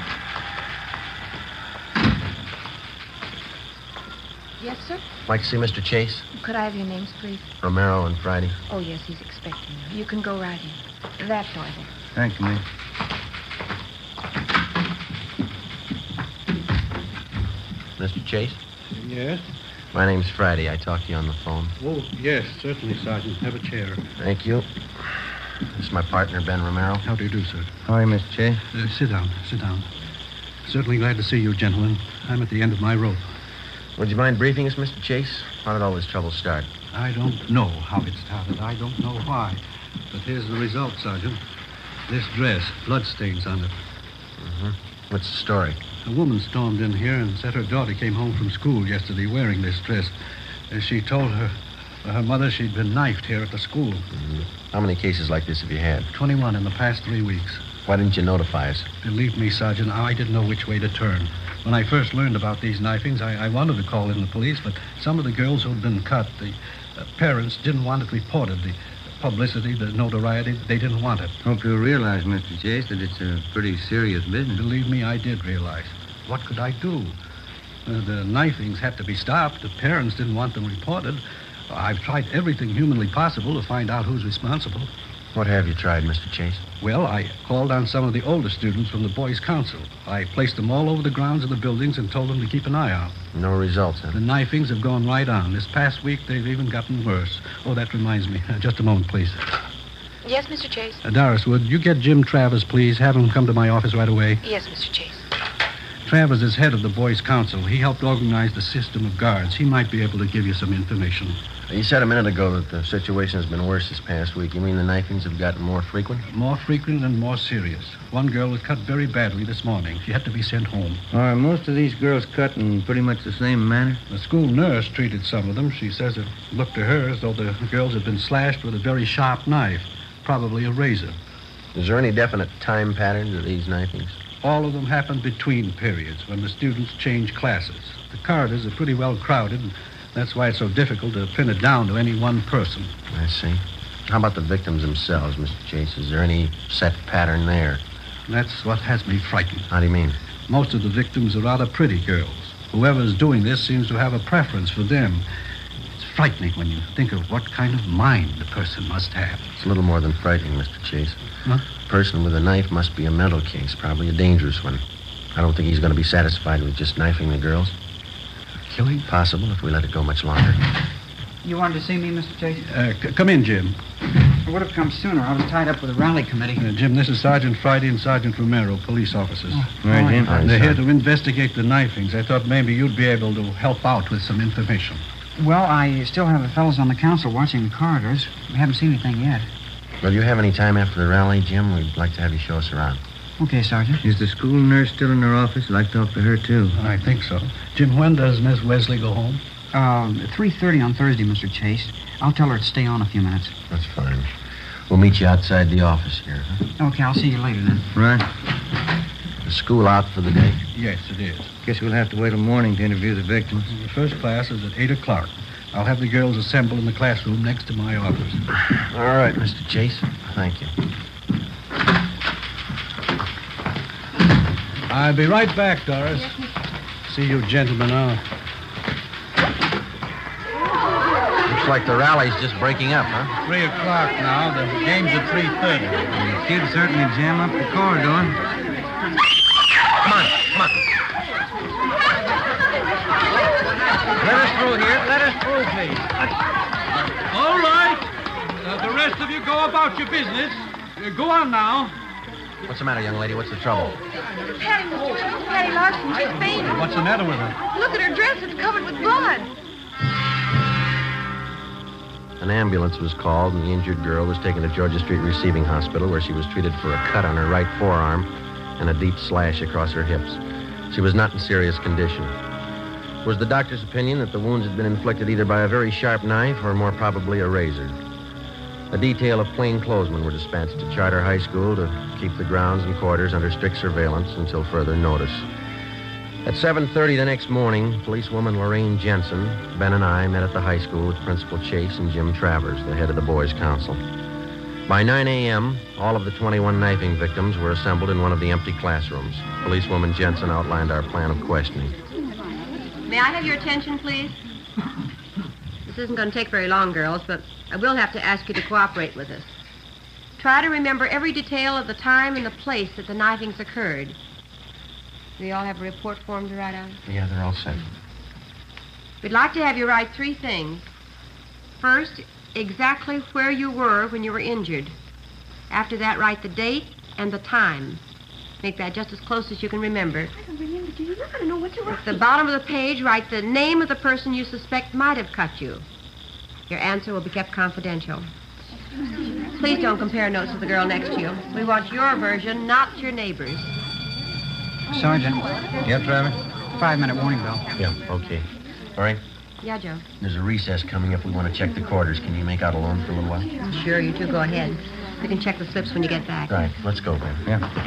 S: Yes, sir?
I: Like to see Mr. Chase?
S: Could I have your names, please?
I: Romero and Friday.
S: Oh, yes, he's expecting you. You can go right in. That door there.
O: Thank you, miss.
I: Mr. Chase?
C: Yes?
I: My name's Friday. I talked to you on the phone.
C: Oh, yes, certainly, Sergeant. Have a chair.
I: Thank you. This is my partner, Ben Romero.
C: How do you do, sir?
O: How are you, Mr. Chase?
C: Sit down. Certainly glad to see you, gentlemen. I'm at the end of my rope.
I: Would you mind briefing us, Mr. Chase? How did all this trouble start?
C: I don't know how it started. I don't know why. But here's the result, Sergeant. This dress, bloodstains on it.
I: Mm-hmm. What's the story?
C: A woman stormed in here and said her daughter came home from school yesterday wearing this dress. She told her mother she'd been knifed here at the school.
I: Mm-hmm. How many cases like this have you had?
C: 21 in the past 3 weeks.
I: Why didn't you notify us?
C: Believe me, Sergeant, I didn't know which way to turn. When I first learned about these knifings, I wanted to call in the police, but some of the girls who'd been cut, the parents didn't want it reported. The publicity, the notoriety, they didn't want it.
O: Hope you realize, Mr. Chase, that it's a pretty serious business.
C: Believe me, I did realize. What could I do? The knifings had to be stopped. The parents didn't want them reported. I've tried everything humanly possible to find out who's responsible.
I: What have you tried, Mr. Chase?
C: Well, I called on some of the older students from the Boys' Council. I placed them all over the grounds of the buildings and told them to keep an eye out.
I: No results, huh?
C: The knifings have gone right on. This past week, they've even gotten worse. Oh, that reminds me. Just a moment, please.
S: Yes, Mr. Chase?
C: Doris, would you get Jim Travers, please? Have him come to my office right away.
S: Yes, Mr. Chase.
C: Travers is head of the Boys' Council. He helped organize the system of guards. He might be able to give you some information.
I: You said a minute ago that the situation has been worse this past week. You mean the knifings have gotten more frequent?
C: More frequent and more serious. One girl was cut very badly this morning. She had to be sent home.
O: Are most of these girls cut in pretty much the same manner?
C: The school nurse treated some of them. She says it looked to her as though the girls had been slashed with a very sharp knife, probably a razor.
I: Is there any definite time pattern to these knifings?
C: All of them happened between periods, when the students change classes. The corridors are pretty well crowded, and that's why it's so difficult to pin it down to any one person.
I: I see. How about the victims themselves, Mr. Chase? Is there any set pattern there?
C: That's what has me frightened.
I: How do you mean?
C: Most of the victims are rather pretty girls. Whoever's doing this seems to have a preference for them. It's frightening when you think of what kind of mind the person must have.
I: It's a little more than frightening, Mr. Chase.
C: Huh?
I: A person with a knife must be a mental case, probably a dangerous one. I don't think he's going to be satisfied with just knifing the girls.
C: Killing?
I: Possible if we let it go much longer.
P: You wanted to see me, Mr. Chase?
C: Come in, Jim.
P: I would have come sooner. I was tied up with a rally committee.
C: Jim, this is Sergeant Friday and Sergeant Romero, police officers.
O: Right, Jim.
C: They're here to investigate the knifings. I thought maybe you'd be able to help out with some information.
P: Well, I still have the fellows on the council watching the corridors. We haven't seen anything yet.
I: Well, do you have any time after the rally, Jim? We'd like to have you show us around.
N: Okay, Sergeant.
O: Is the school nurse still in her office? I'd like to talk to her, too.
C: I think so. Jim, when does Miss Wesley go home?
N: 3:30 on Thursday, Mr. Chase. I'll tell her to stay on a few minutes.
I: That's fine. We'll meet you outside the office here, huh?
N: Okay, I'll see you later then.
O: Right.
I: The school out for the day?
C: Yes, it is.
O: Guess we'll have to wait till morning to interview the victims.
C: The first class is at 8 o'clock. I'll have the girls assemble in the classroom next to my office.
I: All right, Mr. Chase. Thank you.
C: I'll be right back, Doris. See you gentlemen out.
I: Looks like the rally's just breaking up, huh?
C: 3 o'clock now. The game's at 3:30.
O: The kids certainly jam up the corridor.
I: Come on, come on.
O: Let us through here. Let us through, please.
C: All right. The rest of you go about your business. Go on now.
I: What's the matter, young lady? What's the trouble?
D: Patty Larson, she's fainted.
C: What's the matter with her?
D: Look at her dress. It's covered with blood.
I: An ambulance was called, and the injured girl was taken to Georgia Street Receiving Hospital, where she was treated for a cut on her right forearm and a deep slash across her hips. She was not in serious condition. It was the doctor's opinion that the wounds had been inflicted either by a very sharp knife or more probably a razor. A detail of plainclothesmen were dispatched to Charter High School to keep the grounds and quarters under strict surveillance until further notice. At 7:30 the next morning, policewoman Lorraine Jensen, Ben and I met at the high school with Principal Chase and Jim Travers, the head of the boys' council. By 9 a.m., all of the 21 knifing victims were assembled in one of the empty classrooms. Policewoman Jensen outlined our plan of questioning.
M: May I have your attention, please? This isn't going to take very long, girls, but I will have to ask you to cooperate with us. Try to remember every detail of the time and the place that the knifings occurred. Do you all have a report form to write on?
I: Yeah, they're all set.
M: We'd like to have you write 3 things. First, exactly where you were when you were injured. After that, write the date and the time. Make that just as close as you can remember.
D: I don't remember. Do you not know what to write?
M: At the bottom of the page, write the name of the person you suspect might have cut you. Your answer will be kept confidential. Please don't compare notes with the girl next to you. We want your version, not your neighbor's.
N: Sergeant.
O: Yep, Travis?
N: 5-minute warning bell.
I: Yeah, okay. All right.
M: Yeah, Joe.
I: There's a recess coming up. We want to check the quarters. Can you make out alone for a little while?
M: Sure, you two go ahead. We can check the slips when you get back.
I: Right. Let's go, Ben.
O: Yeah.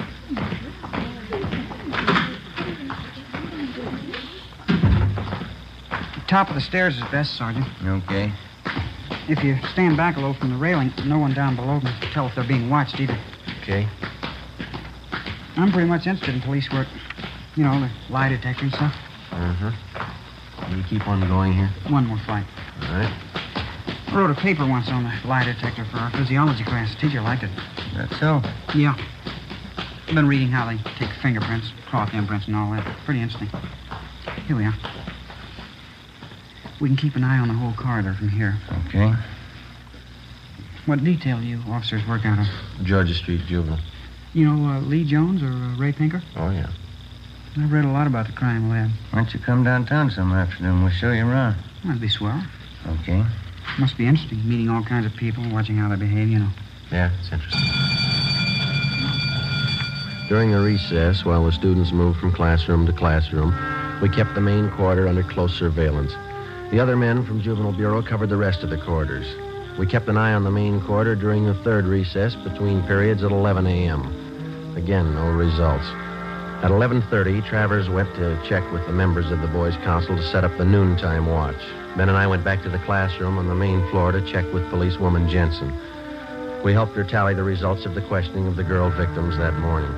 N: Top of the stairs is best, Sergeant.
O: Okay.
N: If you stand back a little from the railing, no one down below can tell if they're being watched either.
I: Okay.
N: I'm pretty much interested in police work. You know, the lie detector and stuff.
I: Uh-huh. You keep on going here?
N: One more flight.
I: All right.
N: I wrote a paper once on the lie detector for our physiology class. The teacher liked it.
O: That's so?
N: Yeah. I've been reading how they take fingerprints, cloth imprints, and all that. Pretty interesting. Here we are. We can keep an eye on the whole corridor from here.
O: Okay.
N: What detail do you officers work out of?
I: Georgia Street Juvenile.
N: You know Lee Jones or Ray Pinker?
I: Oh, yeah.
N: I've read a lot about the crime lab.
O: Why don't you come downtown some afternoon? We'll show you around.
N: That'd be swell.
O: Okay.
N: Must be interesting, meeting all kinds of people, watching how they behave, you know.
I: Yeah, it's interesting. During the recess, while the students moved from classroom to classroom, we kept the main quarter under close surveillance. The other men from Juvenile Bureau covered the rest of the quarters. We kept an eye on the main quarter during the third recess between periods at 11 a.m. Again, no results. At 11:30, Travers went to check with the members of the Boys' Council to set up the noontime watch. Ben and I went back to the classroom on the main floor to check with policewoman Jensen. We helped her tally the results of the questioning of the girl victims that morning.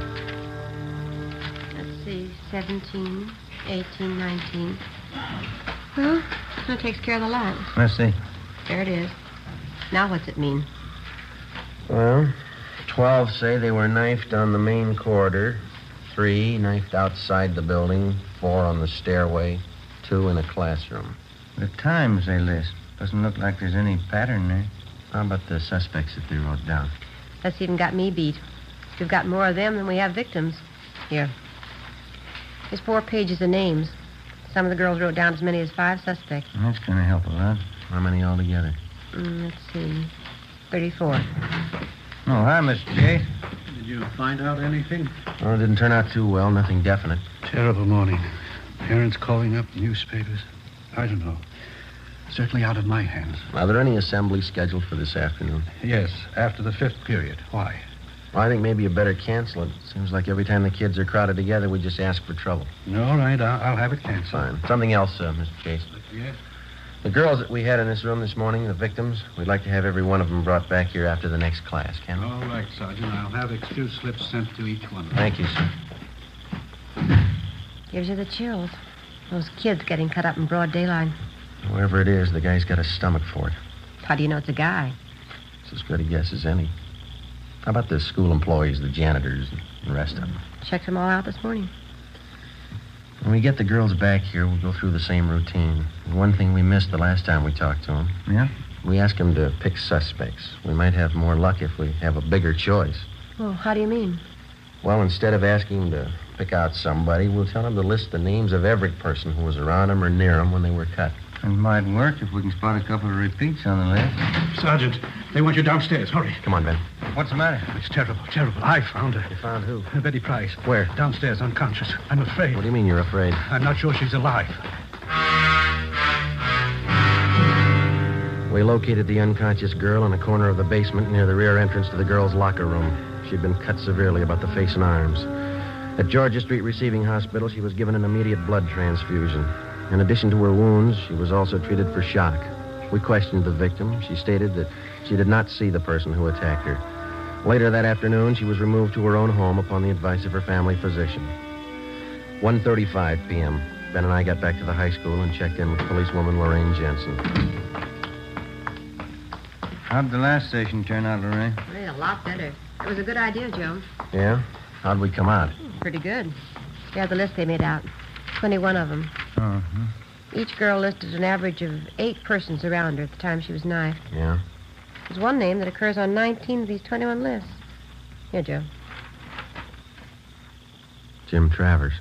M: Let's see, 17, 18, 19. Well, that takes care of the lot.
O: Let's see.
M: There it is. Now what's it mean?
I: Well, 12 say they were knifed on the main corridor, 3 knifed outside the building, 4 on the stairway, 2 in a classroom.
O: The times they list. Doesn't look like there's any pattern there.
I: How about the suspects that they wrote down?
M: That's even got me beat. We've got more of them than we have victims. Here. There's 4 pages of names. Some of the girls wrote down as many as 5 suspects.
O: That's going to help a lot.
I: How many altogether?
M: Let's see. 34.
O: Oh, hi, Mr. Chase.
C: Did you find out anything?
I: Well, it didn't turn out too well. Nothing definite.
C: Terrible morning. Parents calling up, newspapers. I don't know. Certainly out of my hands.
I: Are there any assemblies scheduled for this afternoon?
C: Yes, after the 5th period. Why?
I: Well, I think maybe you better cancel it. Seems like every time the kids are crowded together, we just ask for trouble.
C: All right, I'll have it canceled.
I: Fine. Something else, Mr. Chase.
C: Yes?
I: The girls that we had in this room this morning, the victims, we'd like to have every one of them brought back here after the next class, can we?
C: All right, Sergeant. I'll have excuse slips sent to each one.
I: Thank you, sir.
M: Gives you the chills. Those kids getting cut up in broad daylight.
I: Whoever it is, the guy's got a stomach for it.
M: How do you know it's a guy?
I: It's as good a guess as any. How about the school employees, the janitors, and the rest of them?
M: Checked them all out this morning.
I: When we get the girls back here, we'll go through the same routine. And one thing we missed the last time we talked to them.
O: Yeah?
I: We asked them to pick suspects. We might have more luck if we have a bigger choice.
M: Well, how do you mean?
I: Well, instead of asking them to pick out somebody, we'll tell them to list the names of every person who was around them or near them when they were cut.
O: It might work if we can spot a couple of repeats on the list.
C: Sergeant, they want you downstairs. Hurry.
I: Come on, Ben.
O: What's the matter?
C: It's terrible, terrible. I found her.
I: You found who?
C: Betty Price.
I: Where?
C: Downstairs, unconscious. I'm afraid.
I: What do you mean you're afraid?
C: I'm not sure she's alive.
I: We located the unconscious girl in a corner of the basement near the rear entrance to the girls' locker room. She'd been cut severely about the face and arms. At Georgia Street Receiving Hospital, she was given an immediate blood transfusion. In addition to her wounds, she was also treated for shock. We questioned the victim. She stated that she did not see the person who attacked her. Later that afternoon, she was removed to her own home upon the advice of her family physician. 1:35 p.m. Ben and I got back to the high school and checked in with policewoman Lorraine Jensen.
O: How'd the last station turn out, Lorraine?
M: Well, a lot better. It was a good idea, Joe.
I: Yeah? How'd we come out?
M: Pretty good. Yeah, the list they made out. 21 of them.
O: Uh-huh.
M: Each girl listed an average of 8 persons around her at the time she was knifed.
I: Yeah?
M: There's one name that occurs on 19 of these 21 lists. Here, Joe.
I: Jim Travers.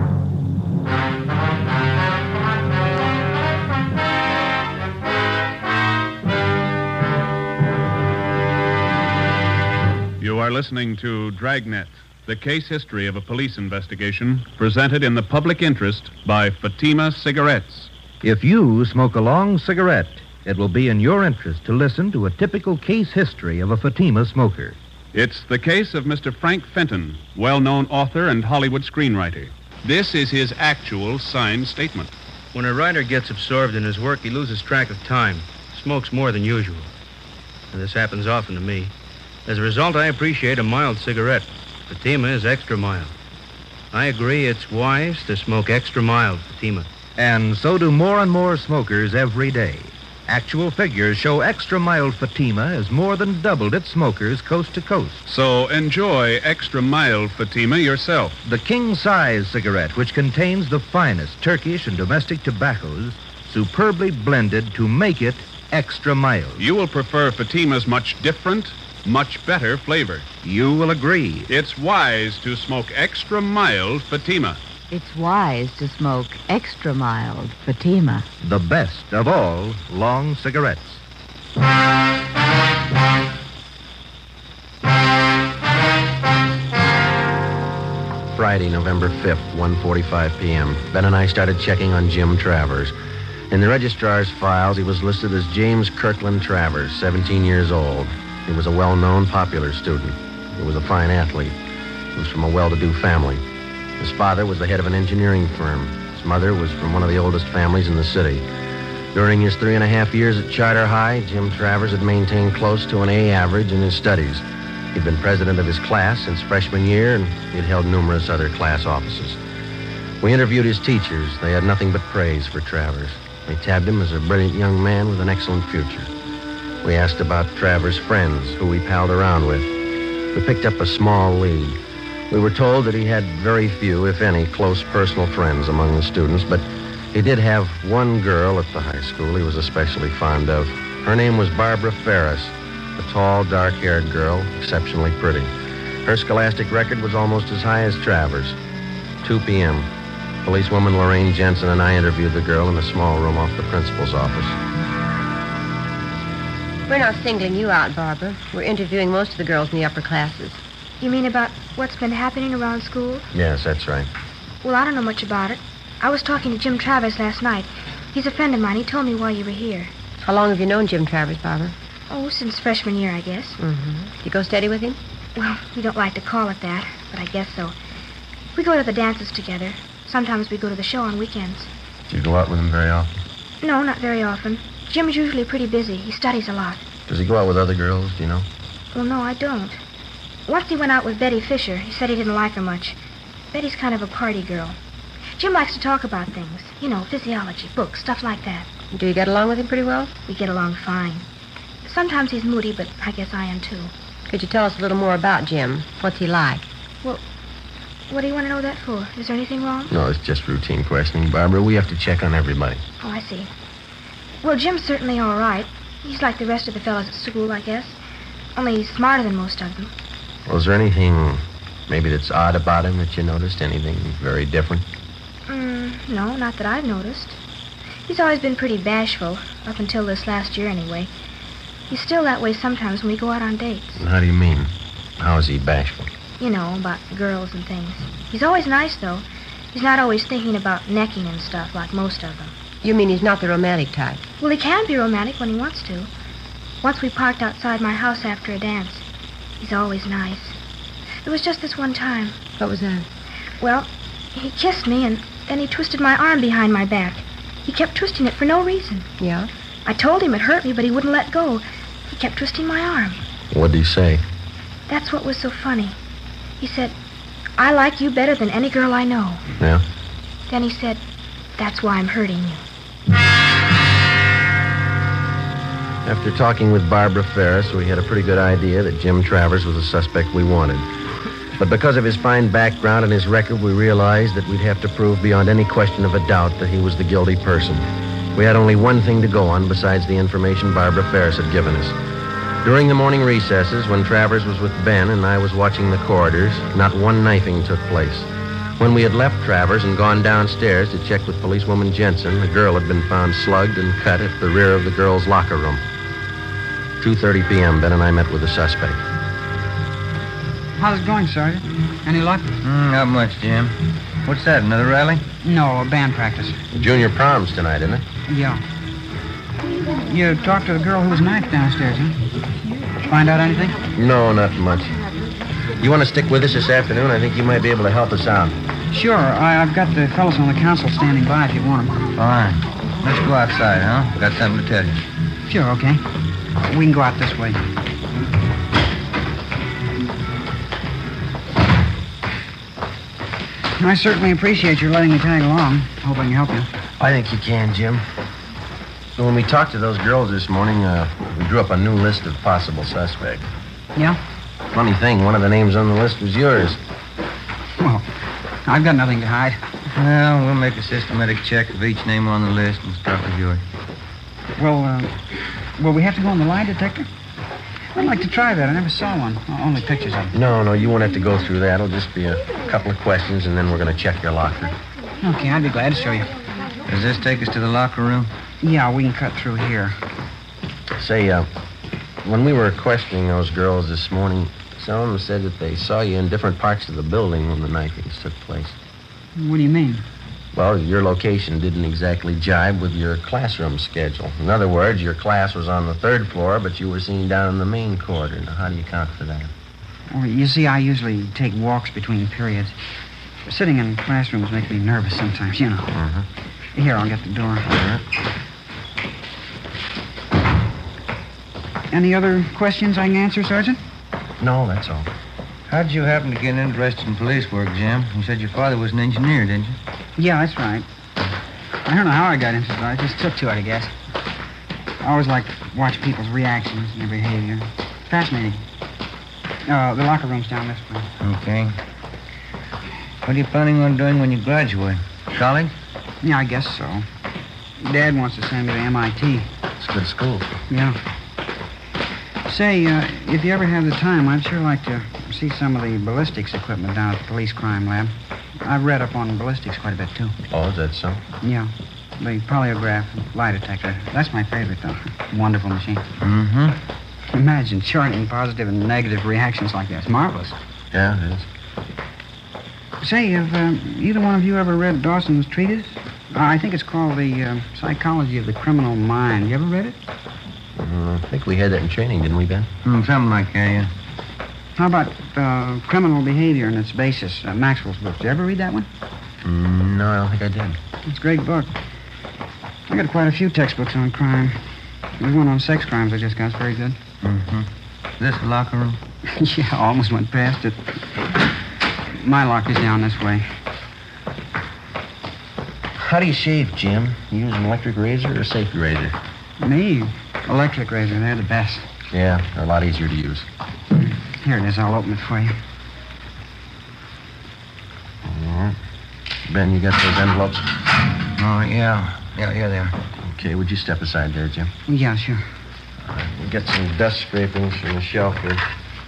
F: You are listening to Dragnet, the case history of a police investigation presented in the public interest by Fatima Cigarettes.
G: If you smoke a long cigarette, it will be in your interest to listen to a typical case history of a Fatima smoker.
F: It's the case of Mr. Frank Fenton, well-known author and Hollywood screenwriter. This is his actual signed statement.
K: When a writer gets absorbed in his work, he loses track of time, smokes more than usual. And this happens often to me. As a result, I appreciate a mild cigarette. Fatima is extra mild. I agree it's wise to smoke extra mild Fatima.
G: And so do more and more smokers every day. Actual figures show extra mild Fatima has more than doubled its smokers coast to coast.
F: So enjoy extra mild Fatima yourself.
G: The king-size cigarette, which contains the finest Turkish and domestic tobaccos, superbly blended to make it extra mild.
F: You will prefer Fatima's much different, much better flavor.
G: You will agree.
F: It's wise to smoke extra mild Fatima.
H: It's wise to smoke extra mild Fatima.
G: The best of all long cigarettes.
I: Friday, November 5th, 1:45 p.m. Ben and I started checking on Jim Travers. In the registrar's files, he was listed as James Kirkland Travers, 17 years old. He was a well-known, popular student. He was a fine athlete. He was from a well-to-do family. His father was the head of an engineering firm. His mother was from one of the oldest families in the city. During his 3.5 years at Charter High, Jim Travers had maintained close to an A average in his studies. He'd been president of his class since freshman year, and he'd held numerous other class offices. We interviewed his teachers. They had nothing but praise for Travers. They tabbed him as a brilliant young man with an excellent future. We asked about Travers' friends, who he palled around with. We picked up a small lead. We were told that he had very few, if any, close personal friends among the students, but he did have one girl at the high school he was especially fond of. Her name was Barbara Ferris, a tall, dark-haired girl, exceptionally pretty. Her scholastic record was almost as high as Travers. 2 p.m. Policewoman Lorraine Jensen and I interviewed the girl in a small room off the principal's office.
M: We're not singling you out, Barbara. We're interviewing most of the girls in the upper classes.
Q: You mean about what's been happening around school?
I: Yes, that's right.
Q: Well, I don't know much about it. I was talking to Jim Travers last night. He's a friend of mine. He told me why you were here.
M: How long have you known Jim Travers, Barbara?
Q: Oh, since freshman year, I guess.
M: Mm-hmm. You go steady with him?
Q: Well, we don't like to call it that, but I guess so. We go to the dances together. Sometimes we go to the show on weekends.
I: Do you go out with him very often?
Q: No, not very often. Jim's usually pretty busy. He studies a lot.
I: Does he go out with other girls, do you know?
Q: Well, no, I don't. Once he went out with Betty Fisher. He said he didn't like her much. Betty's kind of a party girl. Jim likes to talk about things. You know, physiology, books, stuff like that.
M: Do you get along with him pretty well?
Q: We get along fine. Sometimes he's moody, but I guess I am too.
M: Could you tell us a little more about Jim? What's he like?
Q: Well, what do you want to know that for? Is there anything wrong?
I: No, it's just routine questioning, Barbara. We have to check on everybody.
Q: Oh, I see. Well, Jim's certainly all right. He's like the rest of the fellas at school, I guess. Only he's smarter than most of them.
I: Well, is there anything maybe that's odd about him that you noticed? Anything very different?
Q: No, not that I've noticed. He's always been pretty bashful, up until this last year anyway. He's still that way sometimes when we go out on dates.
I: How do you mean? How is he bashful?
Q: You know, about girls and things. He's always nice, though. He's not always thinking about necking and stuff like most of them.
M: You mean he's not the romantic type?
Q: Well, he can be romantic when he wants to. Once we parked outside my house after a dance. He's always nice. It was just this one time.
M: What was that?
Q: Well, he kissed me, and then he twisted my arm behind my back. He kept twisting it for no reason.
M: Yeah?
Q: I told him it hurt me, but he wouldn't let go. He kept twisting my arm.
I: What'd he say?
Q: That's what was so funny. He said, I like you better than any girl I know.
I: Yeah?
Q: Then he said, that's why I'm hurting you.
I: After talking with Barbara Ferris, we had a pretty good idea that Jim Travers was the suspect we wanted. But because of his fine background and his record, we realized that we'd have to prove beyond any question of a doubt that he was the guilty person. We had only one thing to go on besides the information Barbara Ferris had given us. During the morning recesses, when Travers was with Ben and I was watching the corridors, not one knifing took place. When we had left Travers and gone downstairs to check with policewoman Jensen, a girl had been found slugged and cut at the rear of the girls' locker room. 2:30 p.m., Ben and I met with the suspect.
N: How's it going, Sergeant? Any luck?
O: Not much, Jim. What's that, another rally?
N: No, a band practice.
I: Junior prom's tonight, isn't it?
N: Yeah. You talked to the girl who was knifed downstairs, huh? Find out anything?
I: No, not much. You want to stick with us this afternoon? I think you might be able to help us out.
N: Sure. I've got the fellows on the council standing by if you want them.
O: Fine. Let's go outside, huh? Got something to tell you.
N: Sure, okay. We can go out this way. I certainly appreciate your letting me tag along. Hope I can help you.
I: I think you can, Jim. So when we talked to those girls this morning, we drew up a new list of possible suspects.
N: Yeah?
I: Funny thing, one of the names on the list was yours.
N: Well, I've got nothing to hide.
O: Well, we'll make a systematic check of each name on the list and start with yours.
N: Well, will we have to go on the lie detector? I'd like to try that. I never saw one. Only pictures of it.
I: No, you won't have to go through that. It'll just be a couple of questions, and then we're going to check your locker.
N: Okay, I'd be glad to show you.
O: Does this take us to the locker room?
N: Yeah, we can cut through here.
I: Say, when we were questioning those girls this morning, some of them said that they saw you in different parts of the building when the knifings took place.
N: What do you mean?
I: Well, your location didn't exactly jibe with your classroom schedule. In other words, your class was on the 3rd floor, but you were seen down in the main corridor. Now, how do you account for that?
N: Well, you see, I usually take walks between periods. Sitting in classrooms makes me nervous sometimes, you know.
I: Mm-hmm.
N: Here, I'll get the door. Any other questions I can answer, Sergeant?
I: No, that's all.
O: How'd you happen to get interested in police work, Jim? You said your father was an engineer, didn't you?
N: Yeah, that's right. I don't know how I got interested. I just took to it, I guess. I always liked to watch people's reactions and their behavior. Fascinating. The locker room's down this way.
O: Okay. What are you planning on doing when you graduate? College?
N: Yeah, I guess so. Dad wants to send me to MIT.
I: It's a good school.
N: Yeah. Say, if you ever have the time, I'd sure like to see some of the ballistics equipment down at the police crime lab. I've read up on ballistics quite a bit, too.
I: Oh, is that so?
N: Yeah. The polygraph and lie detector. That's my favorite, though. Wonderful machine.
O: Mm-hmm.
N: Imagine charting positive and negative reactions like that. It's marvelous.
I: Yeah, it is.
N: Say, have either one of you ever read Dawson's treatise? I think it's called The Psychology of the Criminal Mind. You ever read it?
I: I think we had that in training, didn't we, Ben?
O: Something like that, yeah.
N: How about Criminal Behavior and Its Basis, Maxwell's book? Did you ever read that one?
I: No, I don't think I did.
N: It's a great book. I got quite a few textbooks on crime. There's one on sex crimes I just got. It's very good.
O: Mm-hmm. This the locker room?
N: Yeah, I almost went past it. My lock is down this way.
I: How do you shave, Jim? You use an electric razor or a safety razor?
N: Me? Electric razor. They're the best.
I: Yeah, they're a lot easier to use.
N: Here it is. I'll open it for you.
I: All right. Ben, you got those envelopes?
O: Oh, yeah. Yeah, here they are.
I: Okay, would you step aside there, Jim?
N: Yeah, sure.
I: All right, we'll get some dust scrapings from the shelf here.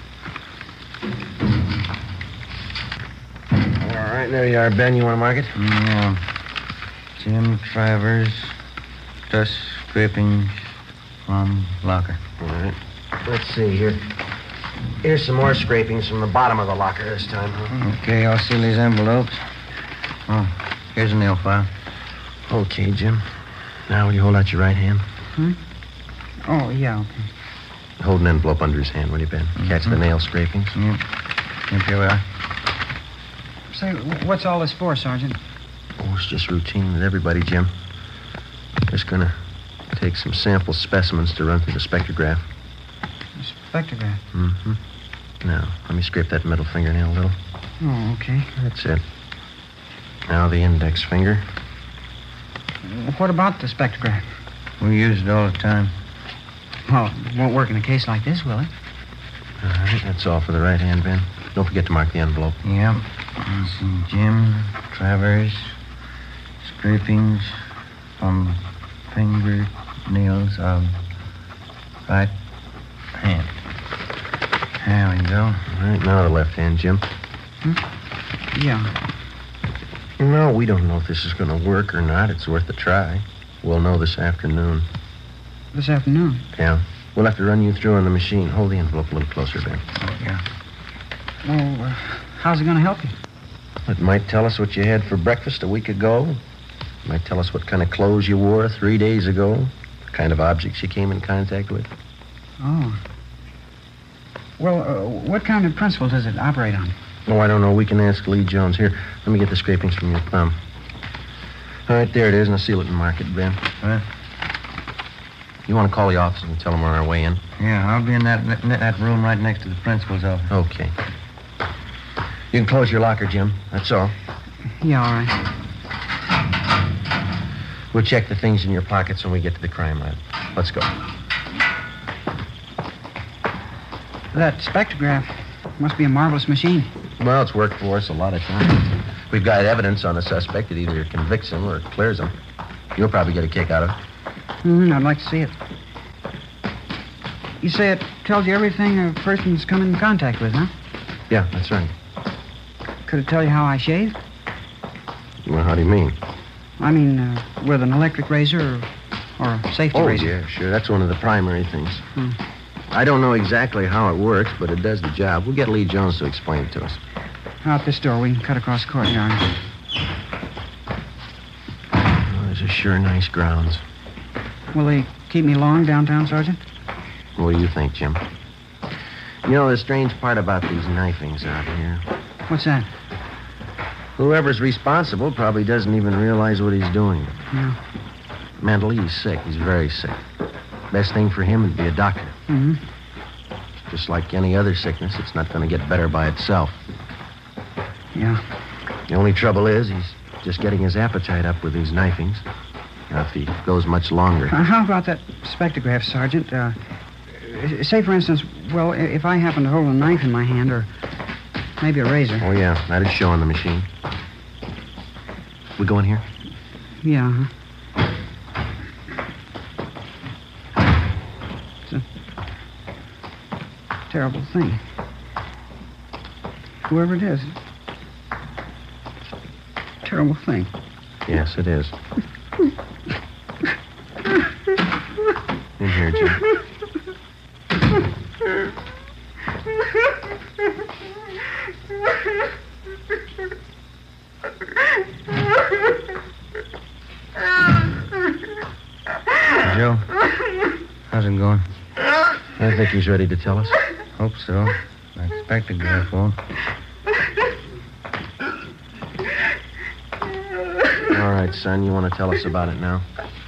I: All right, there you are, Ben. You want to mark it?
O: Yeah. Jim Travers, dust scrapings from locker.
I: All right. Let's see here. Here's some more scrapings from the bottom of the locker this time, huh?
O: Okay, I'll seal these envelopes. Oh, here's a nail file.
I: Okay, Jim. Now, will you hold out your right hand?
N: Oh, yeah, okay.
I: Hold an envelope under his hand, will you, Ben? Catch the nail scrapings?
O: Yep, here we are.
N: Say, what's all this for, Sergeant?
I: Oh, it's just routine with everybody, Jim. Just gonna take some sample specimens to run through the spectrograph.
N: The spectrograph?
I: Mm-hmm. Now, let me scrape that middle fingernail a little.
N: Oh, okay.
I: That's it. Now the index finger.
N: What about the spectrograph?
O: We use it all the time.
N: Well, it won't work in a case like this, will it?
I: All right, that's all for the right hand, Ben. Don't forget to mark the envelope.
O: Yep. Let's see, Jim Travers, scrapings from fingernails of right hand. There we go.
I: All right, now the left hand, Jim.
N: Yeah.
I: No, we don't know if this is going to work or not. It's worth a try. We'll know this afternoon.
N: This afternoon?
I: Yeah. We'll have to run you through on the machine. Hold the envelope a little closer, Ben.
N: Yeah. Well, how's it going to help you?
I: It might tell us what you had for breakfast a week ago. It might tell us what kind of clothes you wore 3 days ago. What kind of objects you came in contact with.
N: Oh. Well, what kind of principle does it operate on?
I: Oh, I don't know. We can ask Lee Jones. Here, let me get the scrapings from your thumb. All right, there it is, and I'll seal it and mark it, Ben.
O: Huh?
I: You want to call the office and tell them we're on our way in?
O: Yeah, I'll be in that room right next to the principal's office.
I: Okay. You can close your locker, Jim. That's all.
N: Yeah, all right.
I: We'll check the things in your pockets when we get to the crime lab. Let's go.
N: That spectrograph must be a marvelous machine.
I: Well, it's worked for us a lot of times. We've got evidence on a suspect that either convicts him or clears him. You'll probably get a kick out of it.
N: I'd like to see it. You say it tells you everything a person's come in contact with, huh?
I: Yeah, that's right.
N: Could it tell you how I shave?
I: Well, how do you mean?
N: I mean, with an electric razor or a safety razor.
I: Oh, yeah, sure. That's one of the primary things. I don't know exactly how it works, but it does the job. We'll get Lee Jones to explain it to us.
N: Out this door. We can cut across the courtyard.
I: Oh, these are sure nice grounds.
N: Will they keep me long downtown, Sergeant?
I: What do you think, Jim? You know, the strange part about these knifings out here.
N: What's that?
I: Whoever's responsible probably doesn't even realize what he's doing.
N: Yeah.
I: Mentally, he's sick. He's very sick. Best thing for him would be a doctor.
N: Mm-hmm.
I: Just like any other sickness, it's not going to get better by itself.
N: Yeah.
I: The only trouble is he's just getting his appetite up with these knifings. Now, if he goes much longer...
N: How about that spectrograph, Sergeant? Say, for instance, well, if I happen to hold a knife in my hand or maybe a razor.
I: Oh, yeah, that'd show on the machine. We go in here?
N: Yeah, It's a terrible thing. Whoever it is. Terrible thing.
I: Yes, it is. In here, Jim.
O: Joe. How's it going?
I: I think he's ready to tell us.
O: Hope so. I expect the guy won't.
I: All right, son, you want to tell us about it now?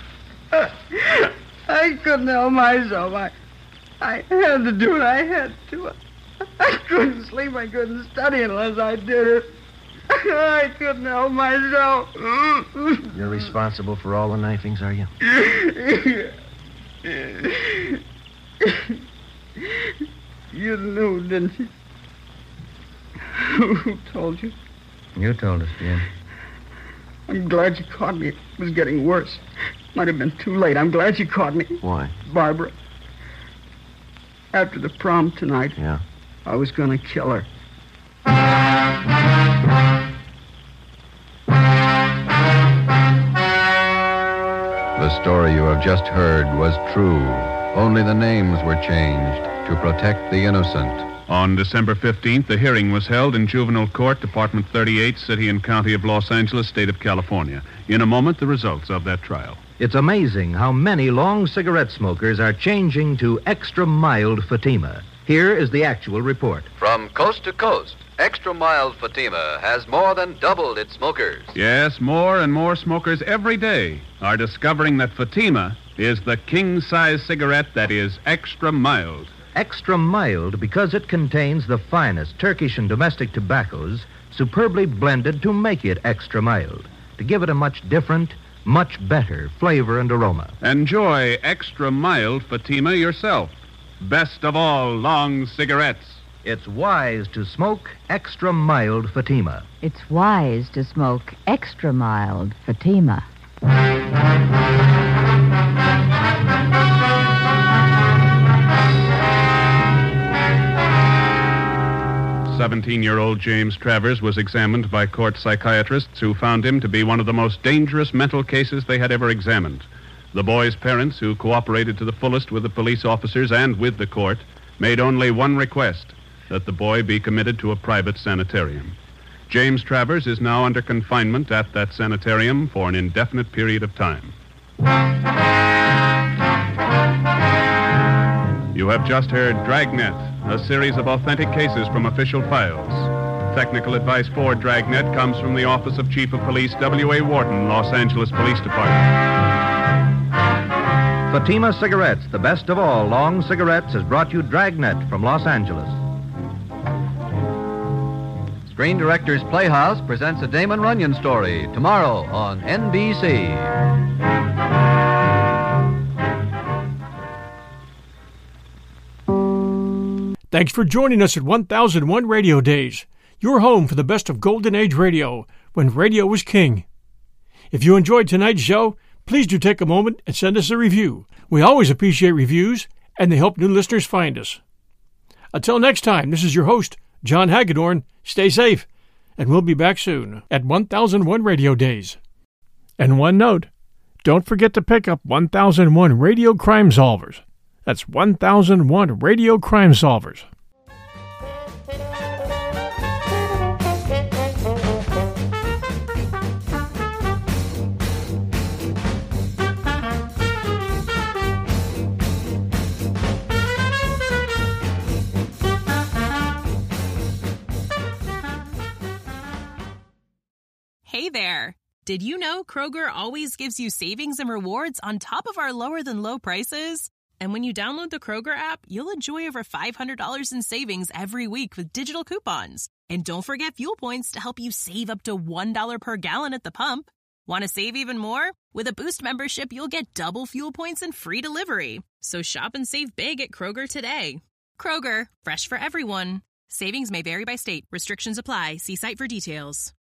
T: I couldn't help myself. I had to do what I had to. I couldn't sleep. I couldn't study unless I did it. I couldn't help myself.
I: You're responsible for all the knifings, are you?
T: You knew, didn't you? Who told you?
O: You told us, Jim.
T: I'm glad you caught me. It was getting worse. Might have been too late. I'm glad you caught me.
I: Why?
T: Barbara. After the prom tonight,
I: Yeah.
T: I was going to kill her.
E: The story you have just heard was true. Only the names were changed to protect the innocent.
F: On December 15th, the hearing was held in Juvenile Court, Department 38, City and County of Los Angeles, State of California. In a moment, the results of that trial.
G: It's amazing how many long cigarette smokers are changing to extra mild Fatima. Here is the actual report.
E: From coast to coast, Extra Mild Fatima has more than doubled its smokers.
F: Yes, more and more smokers every day are discovering that Fatima is the king-size cigarette that is extra mild.
G: Extra mild because it contains the finest Turkish and domestic tobaccos superbly blended to make it extra mild, to give it a much different, much better flavor and aroma.
F: Enjoy extra mild Fatima yourself. Best of all long cigarettes.
G: It's wise to smoke extra mild Fatima.
H: It's wise to smoke extra mild Fatima.
F: 17-year-old James Travers was examined by court psychiatrists who found him to be one of the most dangerous mental cases they had ever examined. The boy's parents, who cooperated to the fullest with the police officers and with the court, made only one request, that the boy be committed to a private sanitarium. James Travers is now under confinement at that sanitarium for an indefinite period of time. You have just heard Dragnet, a series of authentic cases from official files. Technical advice for Dragnet comes from the Office of Chief of Police W.A. Wharton, Los Angeles Police Department.
G: Fatima Cigarettes, the best of all long cigarettes, has brought you Dragnet from Los Angeles.
E: Screen Directors Playhouse presents a Damon Runyon story tomorrow on NBC.
A: Thanks for joining us at 1001 Radio Days, your home for the best of Golden Age radio, when radio was king. If you enjoyed tonight's show, please do take a moment and send us a review. We always appreciate reviews, and they help new listeners find us. Until next time, this is your host, John Hagedorn. Stay safe, and we'll be back soon at 1001 Radio Days. And one note, don't forget to pick up 1001 Radio Crime Solvers. That's 1001 Radio Crime Solvers.
U: Hey there! Did you know Kroger always gives you savings and rewards on top of our lower-than-low prices? And when you download the Kroger app, you'll enjoy over $500 in savings every week with digital coupons. And don't forget fuel points to help you save up to $1 per gallon at the pump. Want to save even more? With a Boost membership, you'll get double fuel points and free delivery. So shop and save big at Kroger today. Kroger, fresh for everyone. Savings may vary by state. Restrictions apply. See site for details.